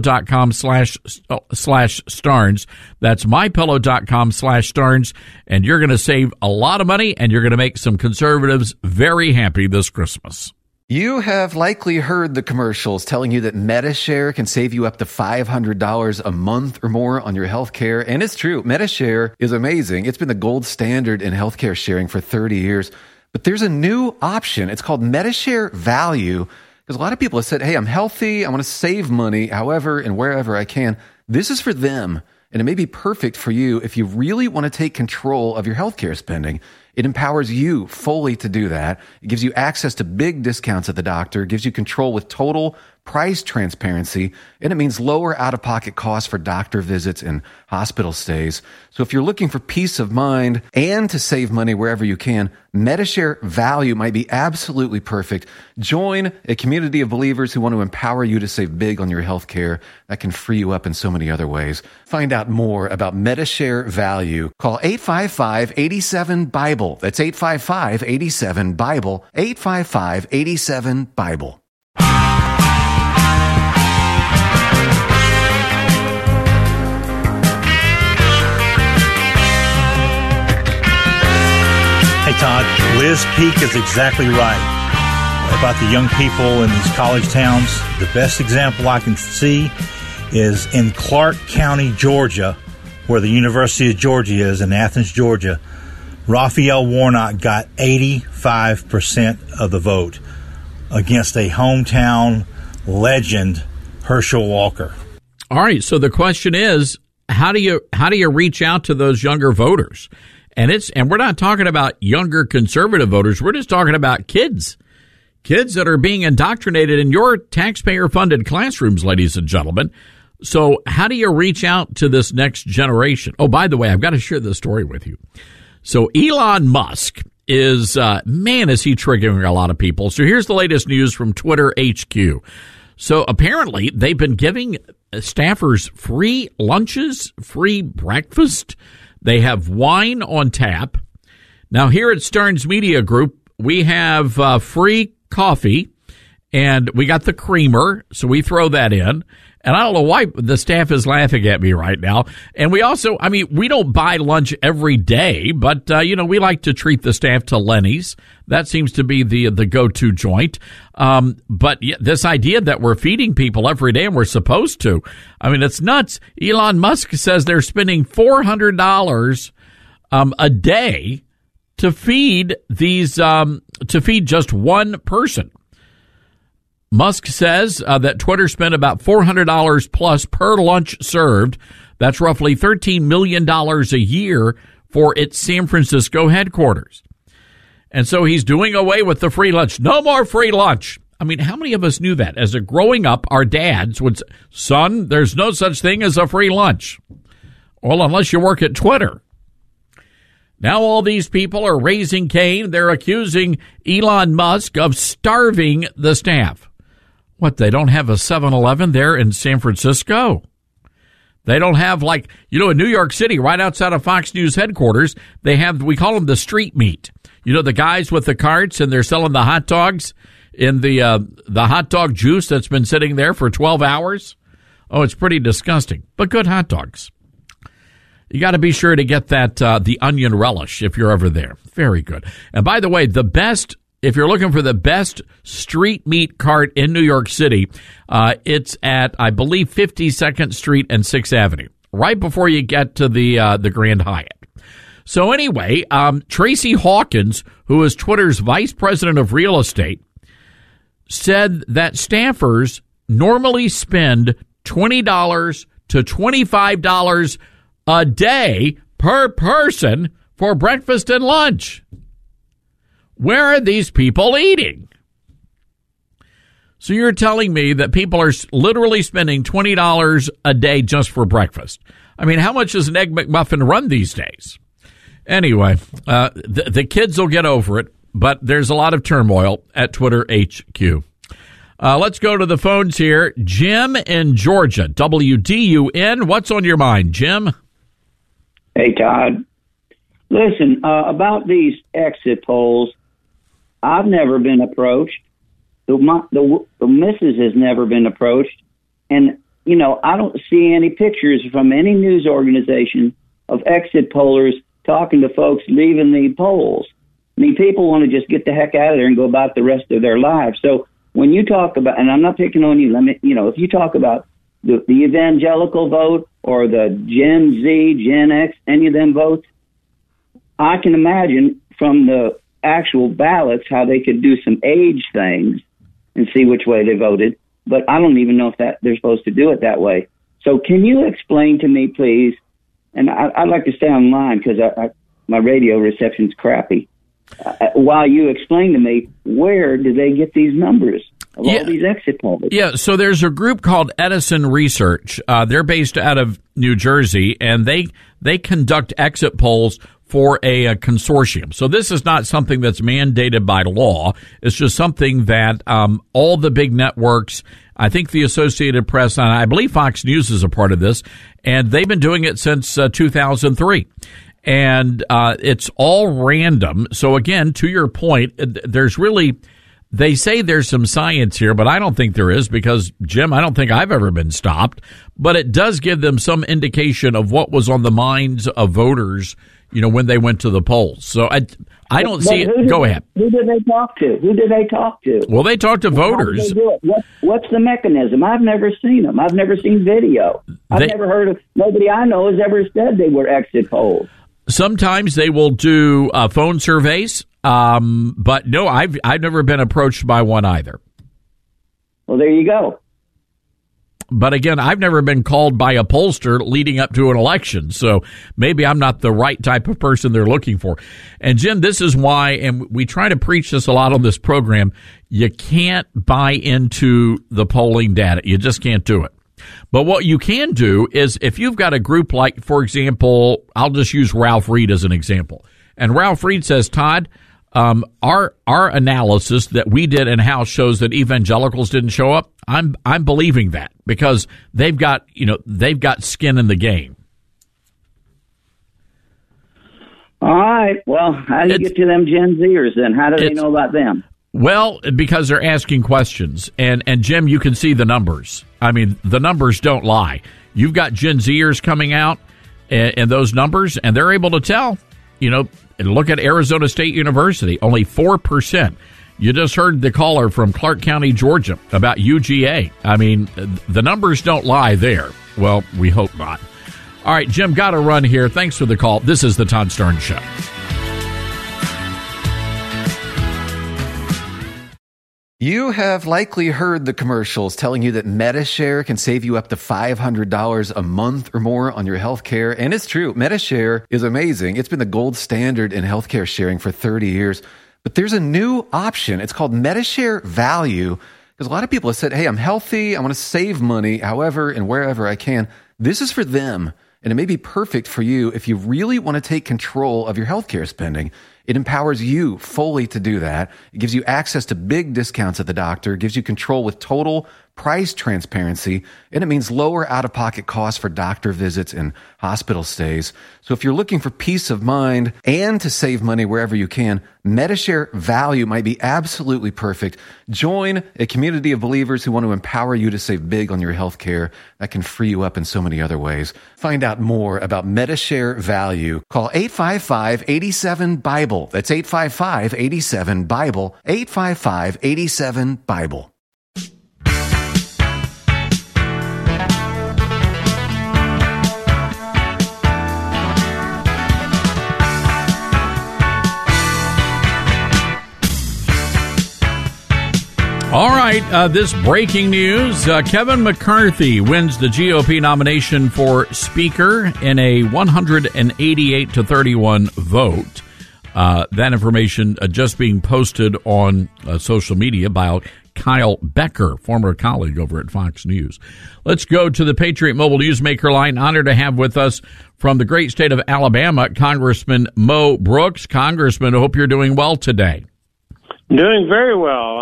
MyPillow.com/Starnes. That's MyPillow.com/Starnes. And you're going to save a lot of money, and you're going to make some conservatives very happy this Christmas. You have likely heard the commercials telling you that Medi-Share can save you up to $500 a month or more on your health care. And it's true. Medi-Share is amazing. It's been the gold standard in healthcare sharing for 30 years. But there's a new option. It's called Medi-Share Value. Because a lot of people have said, hey, I'm healthy. I want to save money however and wherever I can. This is for them. And it may be perfect for you if you really want to take control of your healthcare spending. It empowers you fully to do that. It gives you access to big discounts at the doctor, gives you control with total price transparency, and it means lower out-of-pocket costs for doctor visits and hospital stays. So if you're looking for peace of mind and to save money wherever you can, Medi-Share Value might be absolutely perfect. Join a community of believers who want to empower you to save big on your health care. That can free you up in so many other ways. Find out more about Medi-Share Value. Call 855-87-BIBLE. That's 855-87-BIBLE. 855-87-BIBLE. Hey, Todd, Liz Peek is exactly right about the young people in these college towns. The best example I can see is in Clark County, Georgia, where the University of Georgia is, in Athens, Georgia. Raphael Warnock got 85% of the vote against a hometown legend, Herschel Walker. All right, so the question is, how do you reach out to those younger voters? And we're not talking about younger conservative voters. We're just talking about kids that are being indoctrinated in your taxpayer-funded classrooms, ladies and gentlemen. So how do you reach out to this next generation? Oh, by the way, I've got to share this story with you. So Elon Musk is, is he triggering a lot of people. So here's the latest news from Twitter HQ. So apparently they've been giving staffers free lunches, free breakfast. They have wine on tap. Now, here at Starnes Media Group, we have free coffee, and we got the creamer, so we throw that in. And I don't know why the staff is laughing at me right now. And we also, we don't buy lunch every day, but, we like to treat the staff to Lenny's. That seems to be the go-to joint. But this idea that we're feeding people every day and we're supposed to, it's nuts. Elon Musk says they're spending $400 a day to feed just one person. Musk says that Twitter spent about $400 plus per lunch served. That's roughly $13 million a year for its San Francisco headquarters. And so he's doing away with the free lunch. No more free lunch. How many of us knew that? As a growing up, our dads would say, son, there's no such thing as a free lunch. Well, unless you work at Twitter. Now all these people are raising Cain. They're accusing Elon Musk of starving the staff. What, they don't have a 7-Eleven there in San Francisco? They don't have, in New York City, right outside of Fox News headquarters, they have, we call them the street meat. The guys with the carts, and they're selling the hot dogs in the hot dog juice that's been sitting there for 12 hours. Oh, it's pretty disgusting, but good hot dogs. You got to be sure to get that, the onion relish if you're ever there. Very good. And by the way, the best If you're looking for the best street meat cart in New York City, it's at, I believe, 52nd Street and 6th Avenue, right before you get to the Grand Hyatt. So anyway, Tracy Hawkins, who is Twitter's vice president of real estate, said that staffers normally spend $20 to $25 a day per person for breakfast and lunch. Where are these people eating? So you're telling me that people are literally spending $20 a day just for breakfast. I mean, how much does an Egg McMuffin run these days? Anyway, the kids will get over it, but there's a lot of turmoil at Twitter HQ. Let's go to the phones here. Jim in Georgia, WDUN. What's on your mind, Jim? Hey, Todd. Listen, about these exit polls, I've never been approached. The missus has never been approached. And, you know, I don't see any pictures from any news organization of exit pollers talking to folks leaving the polls. I mean, people want to just get the heck out of there and go about the rest of their lives. So when you talk about, and I'm not picking on you, if you talk about the evangelical vote or the Gen Z, Gen X, any of them votes, I can imagine from the actual ballots how they could do some age things and see which way they voted. But I don't even know if that they're supposed to do it that way. So can you explain to me, please? And I'd like to stay online because my radio reception's crappy. While you explain to me, where do they get these numbers of all these exit polls? Yeah, so there's a group called Edison Research. They're based out of New Jersey, and they conduct exit polls for a consortium. So this is not something that's mandated by law. It's just something that all the big networks, I think the Associated Press, and I believe Fox News is a part of this, and they've been doing it since 2003. And it's all random. So again, to your point, there's really, they say there's some science here, but I don't think there is because, Jim, I don't think I've ever been stopped. But it does give them some indication of what was on the minds of voters, you know, when they went to the polls. So I don't see it. Go ahead. Who did they talk to? Well, they talked to voters. How did they do it? What's the mechanism? I've never seen them. I've never seen video. I've never heard of, nobody I know has ever said they were exit polls. Sometimes they will do phone surveys, but no, I've never been approached by one either. Well, there you go. But again, I've never been called by a pollster leading up to an election, so maybe I'm not the right type of person they're looking for. And Jim, this is why, and we try to preach this a lot on this program, you can't buy into the polling data. You just can't do it. But what you can do is if you've got a group like, for example, I'll just use Ralph Reed as an example. And Ralph Reed says, Todd, our analysis that we did in-house shows that evangelicals didn't show up. I'm believing that because they've got skin in the game. All right. Well, how do you get to them Gen Zers then? How do they know about them? Well, because they're asking questions. And Jim, you can see the numbers. I mean, the numbers don't lie. You've got Gen Zers coming out and those numbers, and they're able to tell. You know, look at Arizona State University, only 4%. You just heard the caller from Clark County, Georgia, about UGA. I mean, the numbers don't lie there. Well, we hope not. All right, Jim, got to run here. Thanks for the call. This is the Todd Starnes Show. You have likely heard the commercials telling you that Medi-Share can save you up to $500 a month or more on your health care. And it's true. Medi-Share is amazing. It's been the gold standard in healthcare sharing for 30 years. But there's a new option. It's called Medi-Share Value. Because a lot of people have said, hey, I'm healthy. I want to save money however and wherever I can. This is for them. And it may be perfect for you if you really want to take control of your healthcare spending. It empowers you fully to do that. It gives you access to big discounts at the doctor, gives you control with total price transparency, and it means lower out-of-pocket costs for doctor visits and hospital stays. So if you're looking for peace of mind and to save money wherever you can, Medi-Share Value might be absolutely perfect. Join a community of believers who want to empower you to save big on your health care. That can free you up in so many other ways. Find out more about Medi-Share Value. Call 855-87-BIBLE. BIBLE. That's 855-87-BIBLE, 855-87-BIBLE. All right, this breaking news. Kevin McCarthy wins the GOP nomination for Speaker in a 188-31 vote. That information just being posted on social media by Kyle Becker, former colleague over at Fox News. Let's go to the Patriot Mobile Newsmaker line. Honored to have with us from the great state of Alabama, Congressman Mo Brooks. Congressman, I hope you're doing well today. Doing very well.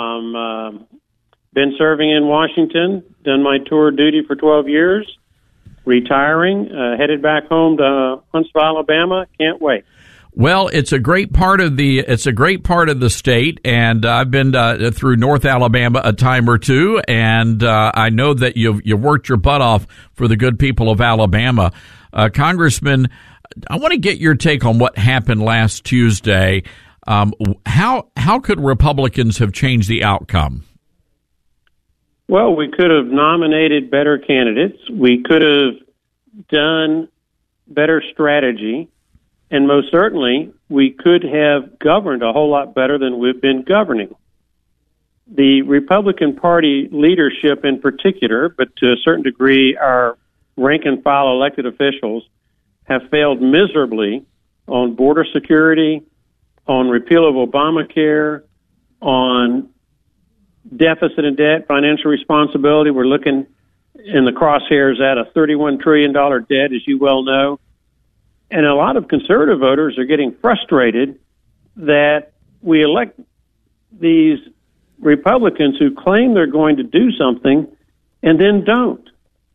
Been serving in Washington, done my tour of duty for 12 years, retiring, headed back home to Huntsville, Alabama. Can't wait. Well, it's a great part of the state, and I've been through North Alabama a time or two, and I know that you've worked your butt off for the good people of Alabama. Congressman, I want to get your take on what happened last Tuesday. How could Republicans have changed the outcome? Well, we could have nominated better candidates. We could have done better strategy. And most certainly, we could have governed a whole lot better than we've been governing. The Republican Party leadership in particular, but to a certain degree, our rank-and-file elected officials, have failed miserably on border security, on repeal of Obamacare, on deficit and debt, financial responsibility. We're looking in the crosshairs at a $31 trillion debt, as you well know. And a lot of conservative voters are getting frustrated that we elect these Republicans who claim they're going to do something and then don't.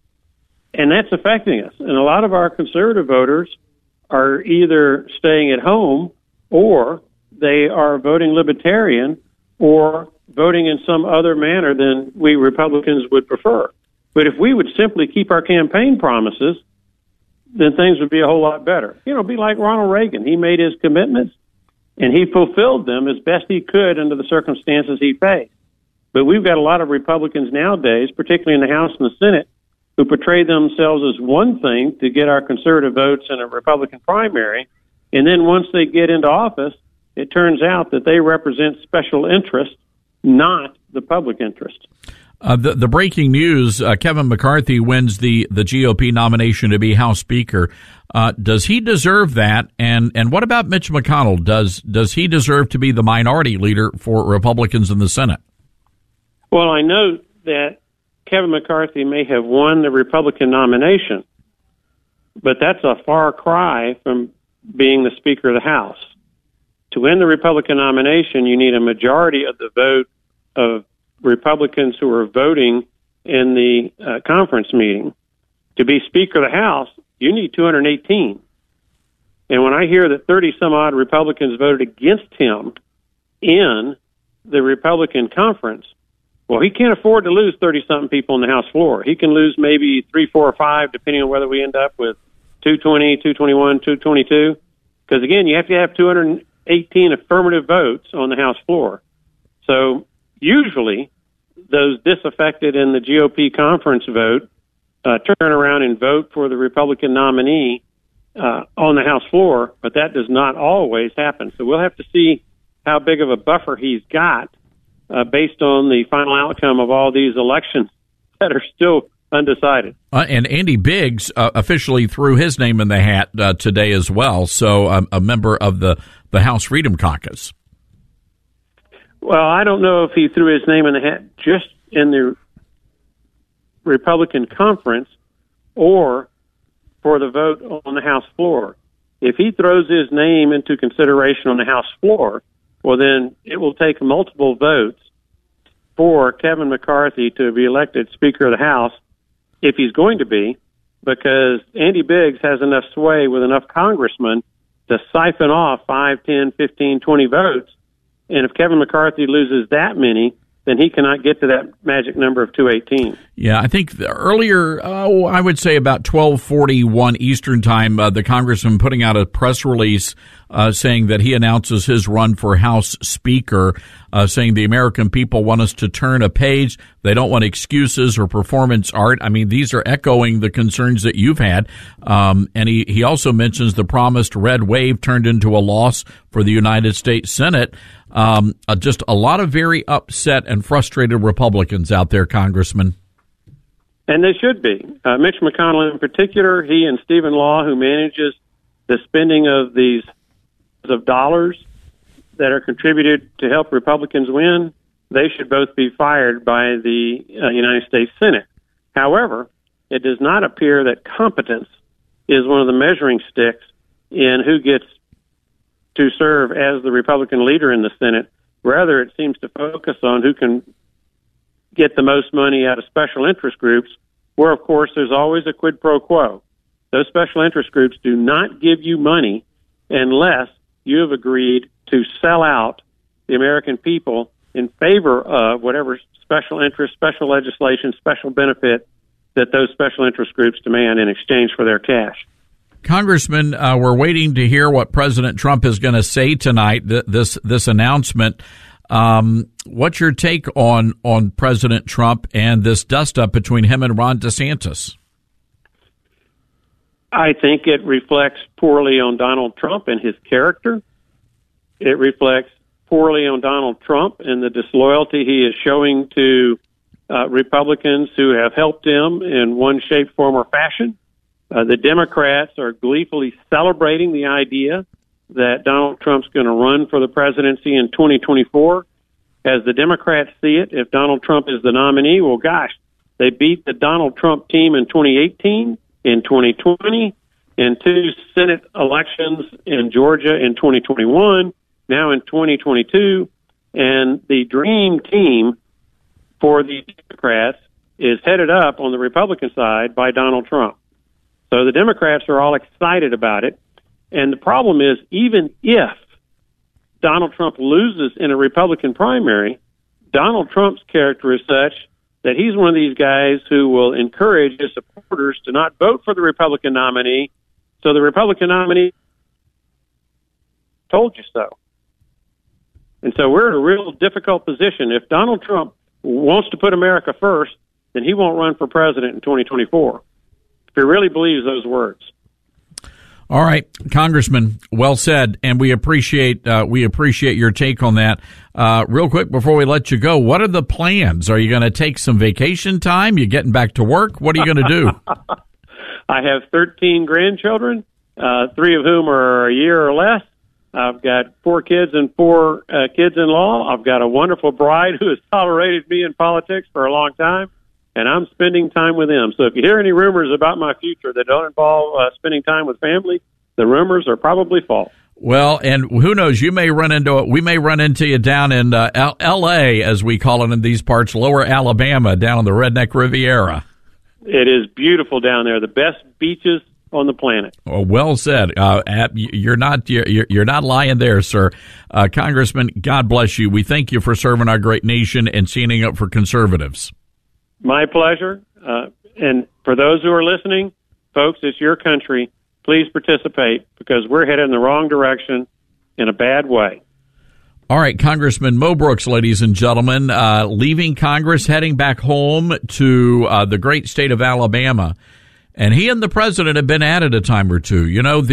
And that's affecting us. And a lot of our conservative voters are either staying at home or they are voting libertarian or voting in some other manner than we Republicans would prefer. But if we would simply keep our campaign promises, then things would be a whole lot better. You know, be like Ronald Reagan. He made his commitments, and he fulfilled them as best he could under the circumstances he faced. But we've got a lot of Republicans nowadays, particularly in the House and the Senate, who portray themselves as one thing to get our conservative votes in a Republican primary, and then once they get into office, it turns out that they represent special interests, not the public interest. The breaking news, Kevin McCarthy wins the GOP nomination to be House Speaker. Does he deserve that? And what about Mitch McConnell? Does he deserve to be the minority leader for Republicans in the Senate? Well, I know that Kevin McCarthy may have won the Republican nomination, but that's a far cry from being the Speaker of the House. To win the Republican nomination, you need a majority of the vote of Republicans who are voting in the conference meeting. To be Speaker of the House, you need 218. And when I hear that 30-some-odd Republicans voted against him in the Republican conference, well, he can't afford to lose 30-something people on the House floor. He can lose maybe 3, 4, or 5, depending on whether we end up with 220, 221, 222. Because, again, you have to have 218 affirmative votes on the House floor. So usually those disaffected in the GOP conference vote turn around and vote for the Republican nominee on the House floor, but that does not always happen. So we'll have to see how big of a buffer he's got based on the final outcome of all these elections that are still undecided. And Andy Biggs officially threw his name in the hat today as well, so a member of the House Freedom Caucus. Well, I don't know if he threw his name in the hat just in the Republican conference or for the vote on the House floor. If he throws his name into consideration on the House floor, well, then it will take multiple votes for Kevin McCarthy to be elected Speaker of the House, if he's going to be, because Andy Biggs has enough sway with enough congressmen to siphon off 5, 10, 15, 20 votes. And if Kevin McCarthy loses that many, then he cannot get to that magic number of 218. Yeah, I think earlier, I would say about 12:41 Eastern time, the congressman putting out a press release saying that he announces his run for House Speaker, saying the American people want us to turn a page. They don't want excuses or performance art. I mean, these are echoing the concerns that you've had. And he also mentions the promised red wave turned into a loss for the United States Senate. Just a lot of very upset and frustrated Republicans out there, Congressman. And they should be. Mitch McConnell in particular, he and Stephen Law, who manages the spending of these of dollars that are contributed to help Republicans win, they should both be fired by the United States Senate. However, it does not appear that competence is one of the measuring sticks in who gets to serve as the Republican leader in the Senate. Rather, it seems to focus on who can get the most money out of special interest groups, where, of course, there's always a quid pro quo. Those special interest groups do not give you money unless you have agreed to sell out the American people in favor of whatever special interest, special legislation, special benefit that those special interest groups demand in exchange for their cash. Congressman, we're waiting to hear what President Trump is going to say tonight, this announcement. What's your take on President Trump and this dust-up between him and Ron DeSantis? I think it reflects poorly on Donald Trump and his character. It reflects poorly on Donald Trump and the disloyalty he is showing to Republicans who have helped him in one shape, form, or fashion. The Democrats are gleefully celebrating the idea that Donald Trump's going to run for the presidency in 2024. As the Democrats see it, if Donald Trump is the nominee, well, gosh, they beat the Donald Trump team in 2018, in 2020, in 2 Senate elections in Georgia in 2021, now in 2022, and the dream team for the Democrats is headed up on the Republican side by Donald Trump. So the Democrats are all excited about it. And the problem is, even if Donald Trump loses in a Republican primary, Donald Trump's character is such that he's one of these guys who will encourage his supporters to not vote for the Republican nominee. So the Republican nominee told you so. And so we're in a real difficult position. If Donald Trump wants to put America first, then he won't run for president in 2024. If he really believes those words. All right, Congressman, well said, and we appreciate your take on that. Real quick before we let you go, what are the plans? Are you going to take some vacation time? You getting back to work? What are you going to do? I have 13 grandchildren, 3 of whom are a year or less. I've got 4 kids and 4 kids-in-law. I've got a wonderful bride who has tolerated me in politics for a long time, and I'm spending time with them. So if you hear any rumors about my future that don't involve spending time with family, the rumors are probably false. Well, and who knows, we may run into you down in L.A., as we call it in these parts, lower Alabama, down on the Redneck Riviera. It is beautiful down there, the best beaches on the planet. Oh, well said. You're not lying there, sir. Congressman, God bless you. We thank you for serving our great nation and standing up for conservatives. My pleasure. And for those who are listening, folks, it's your country. Please participate because we're headed in the wrong direction in a bad way. All right, Congressman Mo Brooks, ladies and gentlemen, leaving Congress, heading back home to the great state of Alabama. And he and the president have been at it a time or two. You know,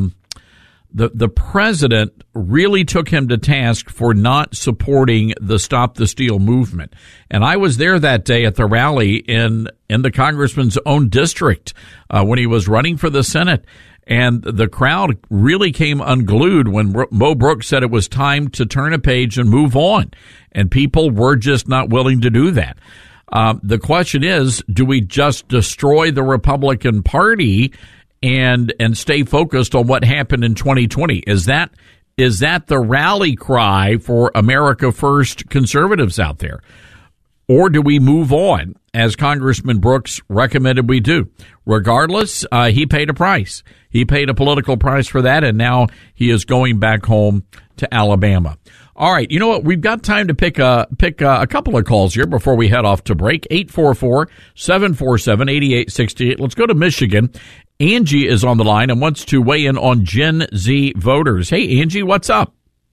the president really took him to task for not supporting the Stop the Steal movement. And I was there that day at the rally in the congressman's own district when he was running for the Senate. And the crowd really came unglued when Mo Brooks said it was time to turn a page and move on. And people were just not willing to do that. The question is, do we just destroy the Republican Party and stay focused on what happened in 2020? Is that the rally cry for America First conservatives out there? Or do we move on, as Congressman Brooks recommended we do? regardless, he paid a price. He paid a political price for that, and now he is going back home to Alabama. All right, you know what? We've got time to pick a couple of calls here before we head off to break. 844-747-8868. Let's go to Michigan. Angie is on the line and wants to weigh in on Gen Z voters. Hey, Angie, what's up?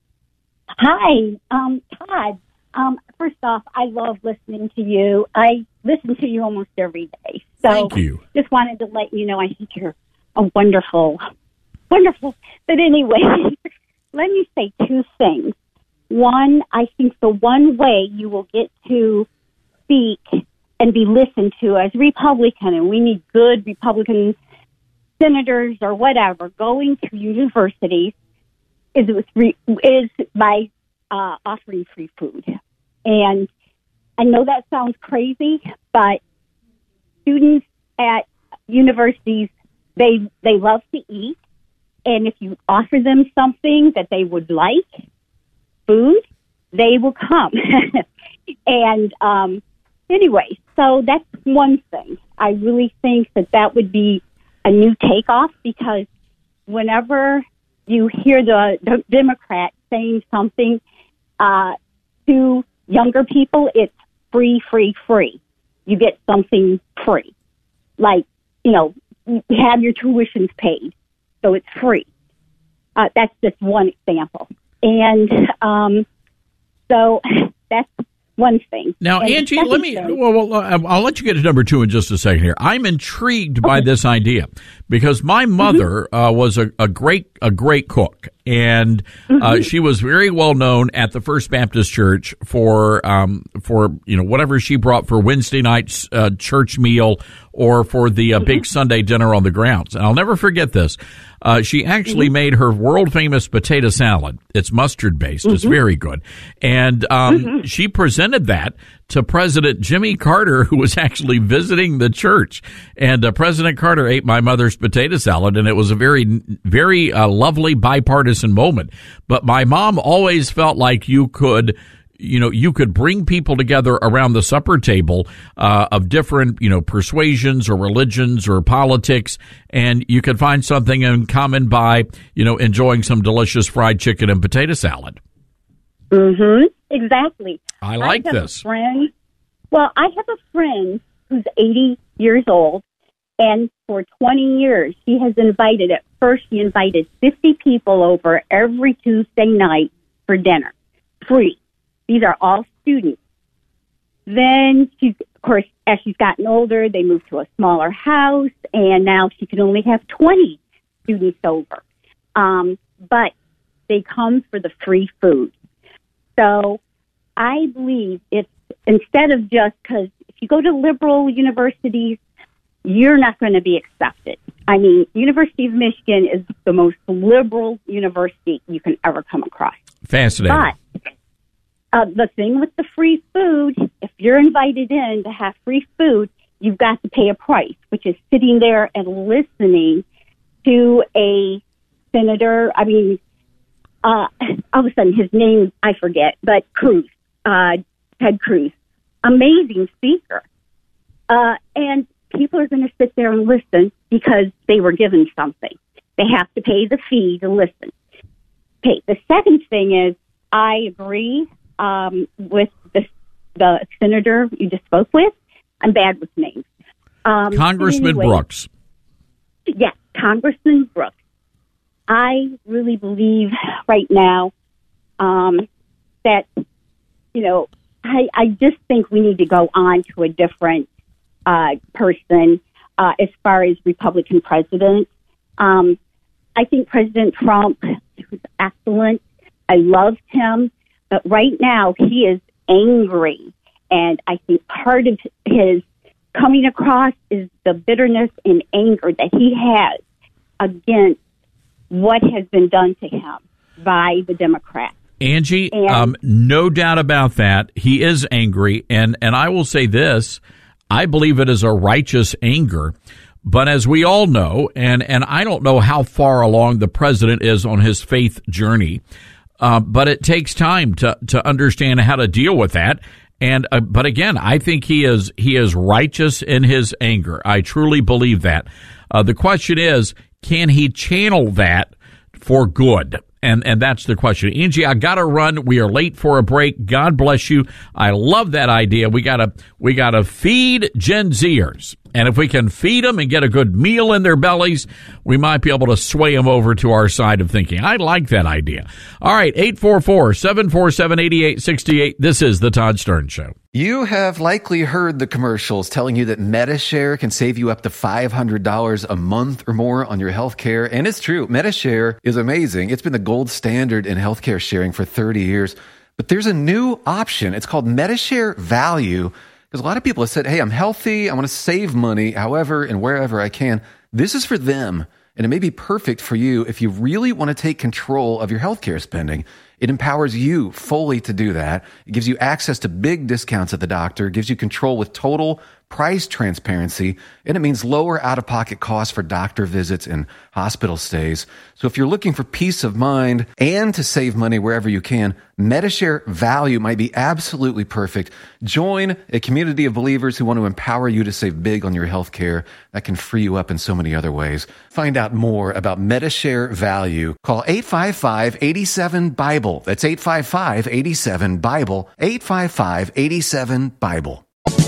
Hi, Todd. First off, I love listening to you. I listen to you almost every day. So thank you. Just wanted to let you know I think you're a wonderful. But anyway, let me say two things. One, I think the one way you will get to speak and be listened to as Republican, and we need good Republican senators or whatever going to universities, is by offering free food. And I know that sounds crazy, but students at universities, they love to eat. And if you offer them something that they would like, food, they will come. And anyway, so that's one thing. I really think that would be a new takeoff, because whenever you hear the Democrats saying something to younger people, it's free, free, free. You get something free. Like, you have your tuitions paid, so it's free. That's just one example. And so that's one thing. Now, and Angie, I'll let you get to number two in just a second here. I'm intrigued by this idea because my mother was a great cook, and she was very well known at the First Baptist Church for whatever she brought for Wednesday night's church meal or for the big Sunday dinner on the grounds. And I'll never forget this. She actually made her world-famous potato salad. It's mustard-based. It's very good. And she presented that to President Jimmy Carter, who was actually visiting the church. And President Carter ate my mother's potato salad, and it was a very, very lovely bipartisan moment. But my mom always felt like you could bring people together around the supper table of different, persuasions or religions or politics, and you could find something in common by, enjoying some delicious fried chicken and potato salad. Exactly. I like this. I have a friend who's 80 years old, and for 20 years she has invited 50 people over every Tuesday night for dinner, free. These are all students. Then, of course, as she's gotten older, they moved to a smaller house, and now she can only have 20 students over. But they come for the free food. So I believe it's, instead of just, because if you go to liberal universities, you're not going to be accepted. I mean, University of Michigan is the most liberal university you can ever come across. Fascinating. But the thing with the free food, if you're invited in to have free food, you've got to pay a price, which is sitting there and listening to a senator. I mean, all of a sudden his name, I forget, but Cruz, Ted Cruz, amazing speaker. And people are going to sit there and listen because they were given something. They have to pay the fee to listen. Okay, the second thing is, I agree with the senator you just spoke with. I'm bad with names. Congressman Brooks. Yes, Congressman Brooks. I really believe right now that, I just think we need to go on to a different person as far as Republican president. I think President Trump was excellent. I loved him. But right now, he is angry. And I think part of his coming across is the bitterness and anger that he has against what has been done to him by the Democrats. Angie, no doubt about that. He is angry. And I will say this, I believe it is a righteous anger. But as we all know, and I don't know how far along the president is on his faith journey, but it takes time to understand how to deal with that. And but again, I think he is righteous in his anger. I truly believe that. The question is, can he channel that for good? And that's the question. Angie, I gotta run. We are late for a break. God bless you. I love that idea. We gotta feed Gen Zers. And if we can feed them and get a good meal in their bellies, we might be able to sway them over to our side of thinking. I like that idea. All right, 844-747-8868. This is the Todd Stern Show. You have likely heard the commercials telling you that Medi-Share can save you up to $500 a month or more on your health care. And it's true. Medi-Share is amazing. It's been the gold standard in healthcare sharing for 30 years. But there's a new option. It's called Medi-Share Value. Because a lot of people have said, hey, I'm healthy, I want to save money, however and wherever I can. This is for them, and it may be perfect for you if you really want to take control of your healthcare spending. It empowers you fully to do that. It gives you access to big discounts at the doctor, gives you control with total price transparency, and it means lower out-of-pocket costs for doctor visits and hospital stays. So if you're looking for peace of mind and to save money wherever you can, Medi-Share Value might be absolutely perfect. Join a community of believers who want to empower you to save big on your health care. That can free you up in so many other ways. Find out more about Medi-Share Value. Call 855-87-BIBLE. That's 855-87-BIBLE. 855-87-BIBLE.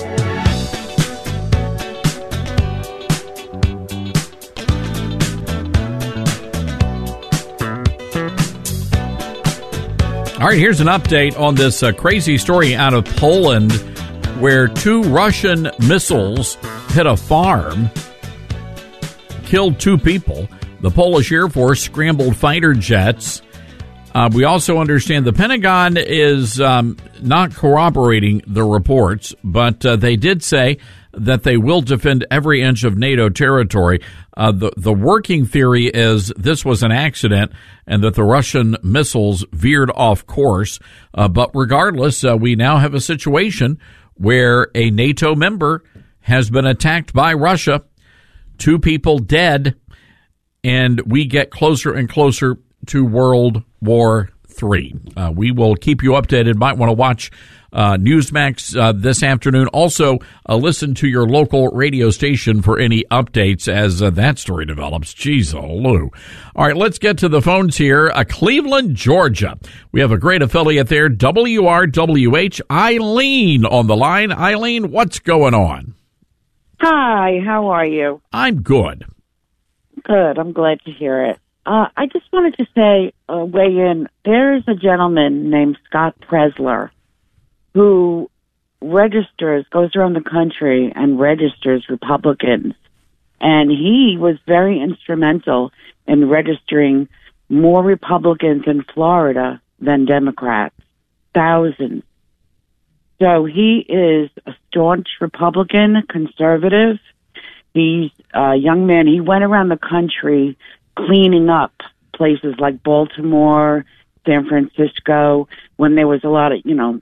All right, here's an update on this crazy story out of Poland where 2 Russian missiles hit a farm, killed 2 people. The Polish Air Force scrambled fighter jets. We also understand the Pentagon is not corroborating the reports, but they did say that they will defend every inch of NATO territory. The working theory is this was an accident and that the Russian missiles veered off course. But regardless, we now have a situation where a NATO member has been attacked by Russia, 2 people dead, and we get closer and closer to World War III. We will keep you updated. Might want to watch Newsmax this afternoon. Also, listen to your local radio station for any updates as that story develops. Jeez, oh, Lou. All right, let's get to the phones here. Cleveland, Georgia. We have a great affiliate there, WRWH. Eileen on the line. Eileen, what's going on? Hi, how are you? I'm good. Good, I'm glad to hear it. I just wanted to say, weigh in. There is a gentleman named Scott Presler who goes around the country and registers Republicans. And he was very instrumental in registering more Republicans in Florida than Democrats. Thousands. So he is a staunch Republican, conservative. He's a young man. He went around the country cleaning up places like Baltimore, San Francisco, when there was a lot of,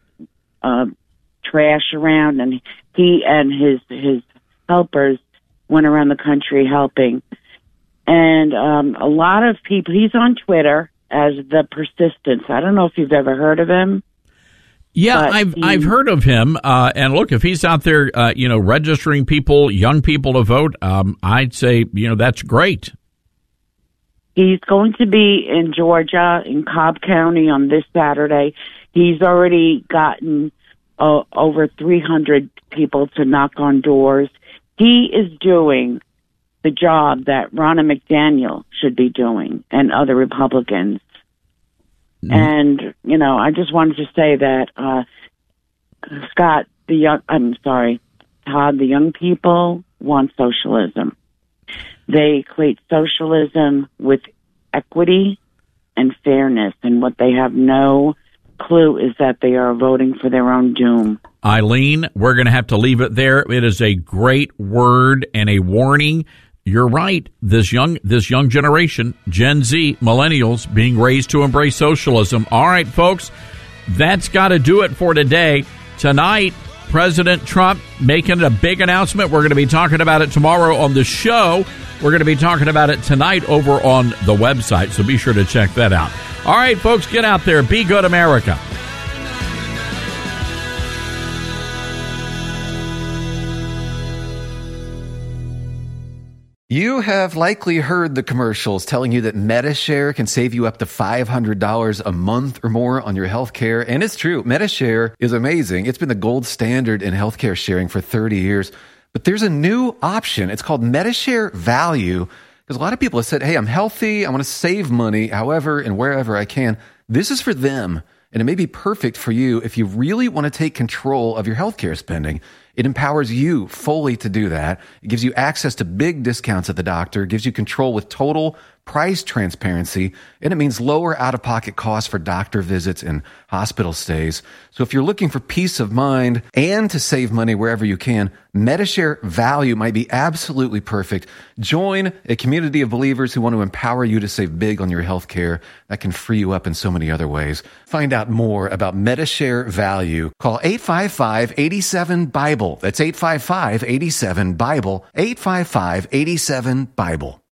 trash around, and he and his helpers went around the country helping. And a lot of people, he's on Twitter as The Persistence. I don't know if you've ever heard of him. Yeah, I've heard of him. And look, if he's out there, registering people, young people to vote, I'd say, that's great. He's going to be in Georgia, in Cobb County on this Saturday. He's already gotten over 300 people to knock on doors. He is doing the job that Ronna McDaniel should be doing and other Republicans. Mm-hmm. And, I just wanted to say that, Todd, the young people want socialism. They equate socialism with equity and fairness, and what they have no clue is that they are voting for their own doom. Eileen, we're going to have to leave it there. It is a great word and a warning. You're right. This young generation, Gen Z, millennials, being raised to embrace socialism. All right, folks, that's got to do it for today. Tonight, President Trump making a big announcement. We're going to be talking about it tomorrow on the show. We're going to be talking about it tonight over on the website, so be sure to check that out. All right, folks, get out there. Be good, America. You have likely heard the commercials telling you that Medi-Share can save you up to $500 a month or more on your health care. And it's true. Medi-Share is amazing. It's been the gold standard in healthcare sharing for 30 years. But there's a new option. It's called Medi-Share Value. Because a lot of people have said, hey, I'm healthy. I want to save money however and wherever I can. This is for them. And it may be perfect for you if you really want to take control of your healthcare spending. It empowers you fully to do that. It gives you access to big discounts at the doctor, gives you control with total price transparency, and it means lower out-of-pocket costs for doctor visits and hospital stays. So if you're looking for peace of mind and to save money wherever you can, Medi-Share Value might be absolutely perfect. Join a community of believers who want to empower you to save big on your health care that can free you up in so many other ways. Find out more about Medi-Share Value. Call 855-87-BIBLE. That's 855-87-BIBLE. 855-87-BIBLE.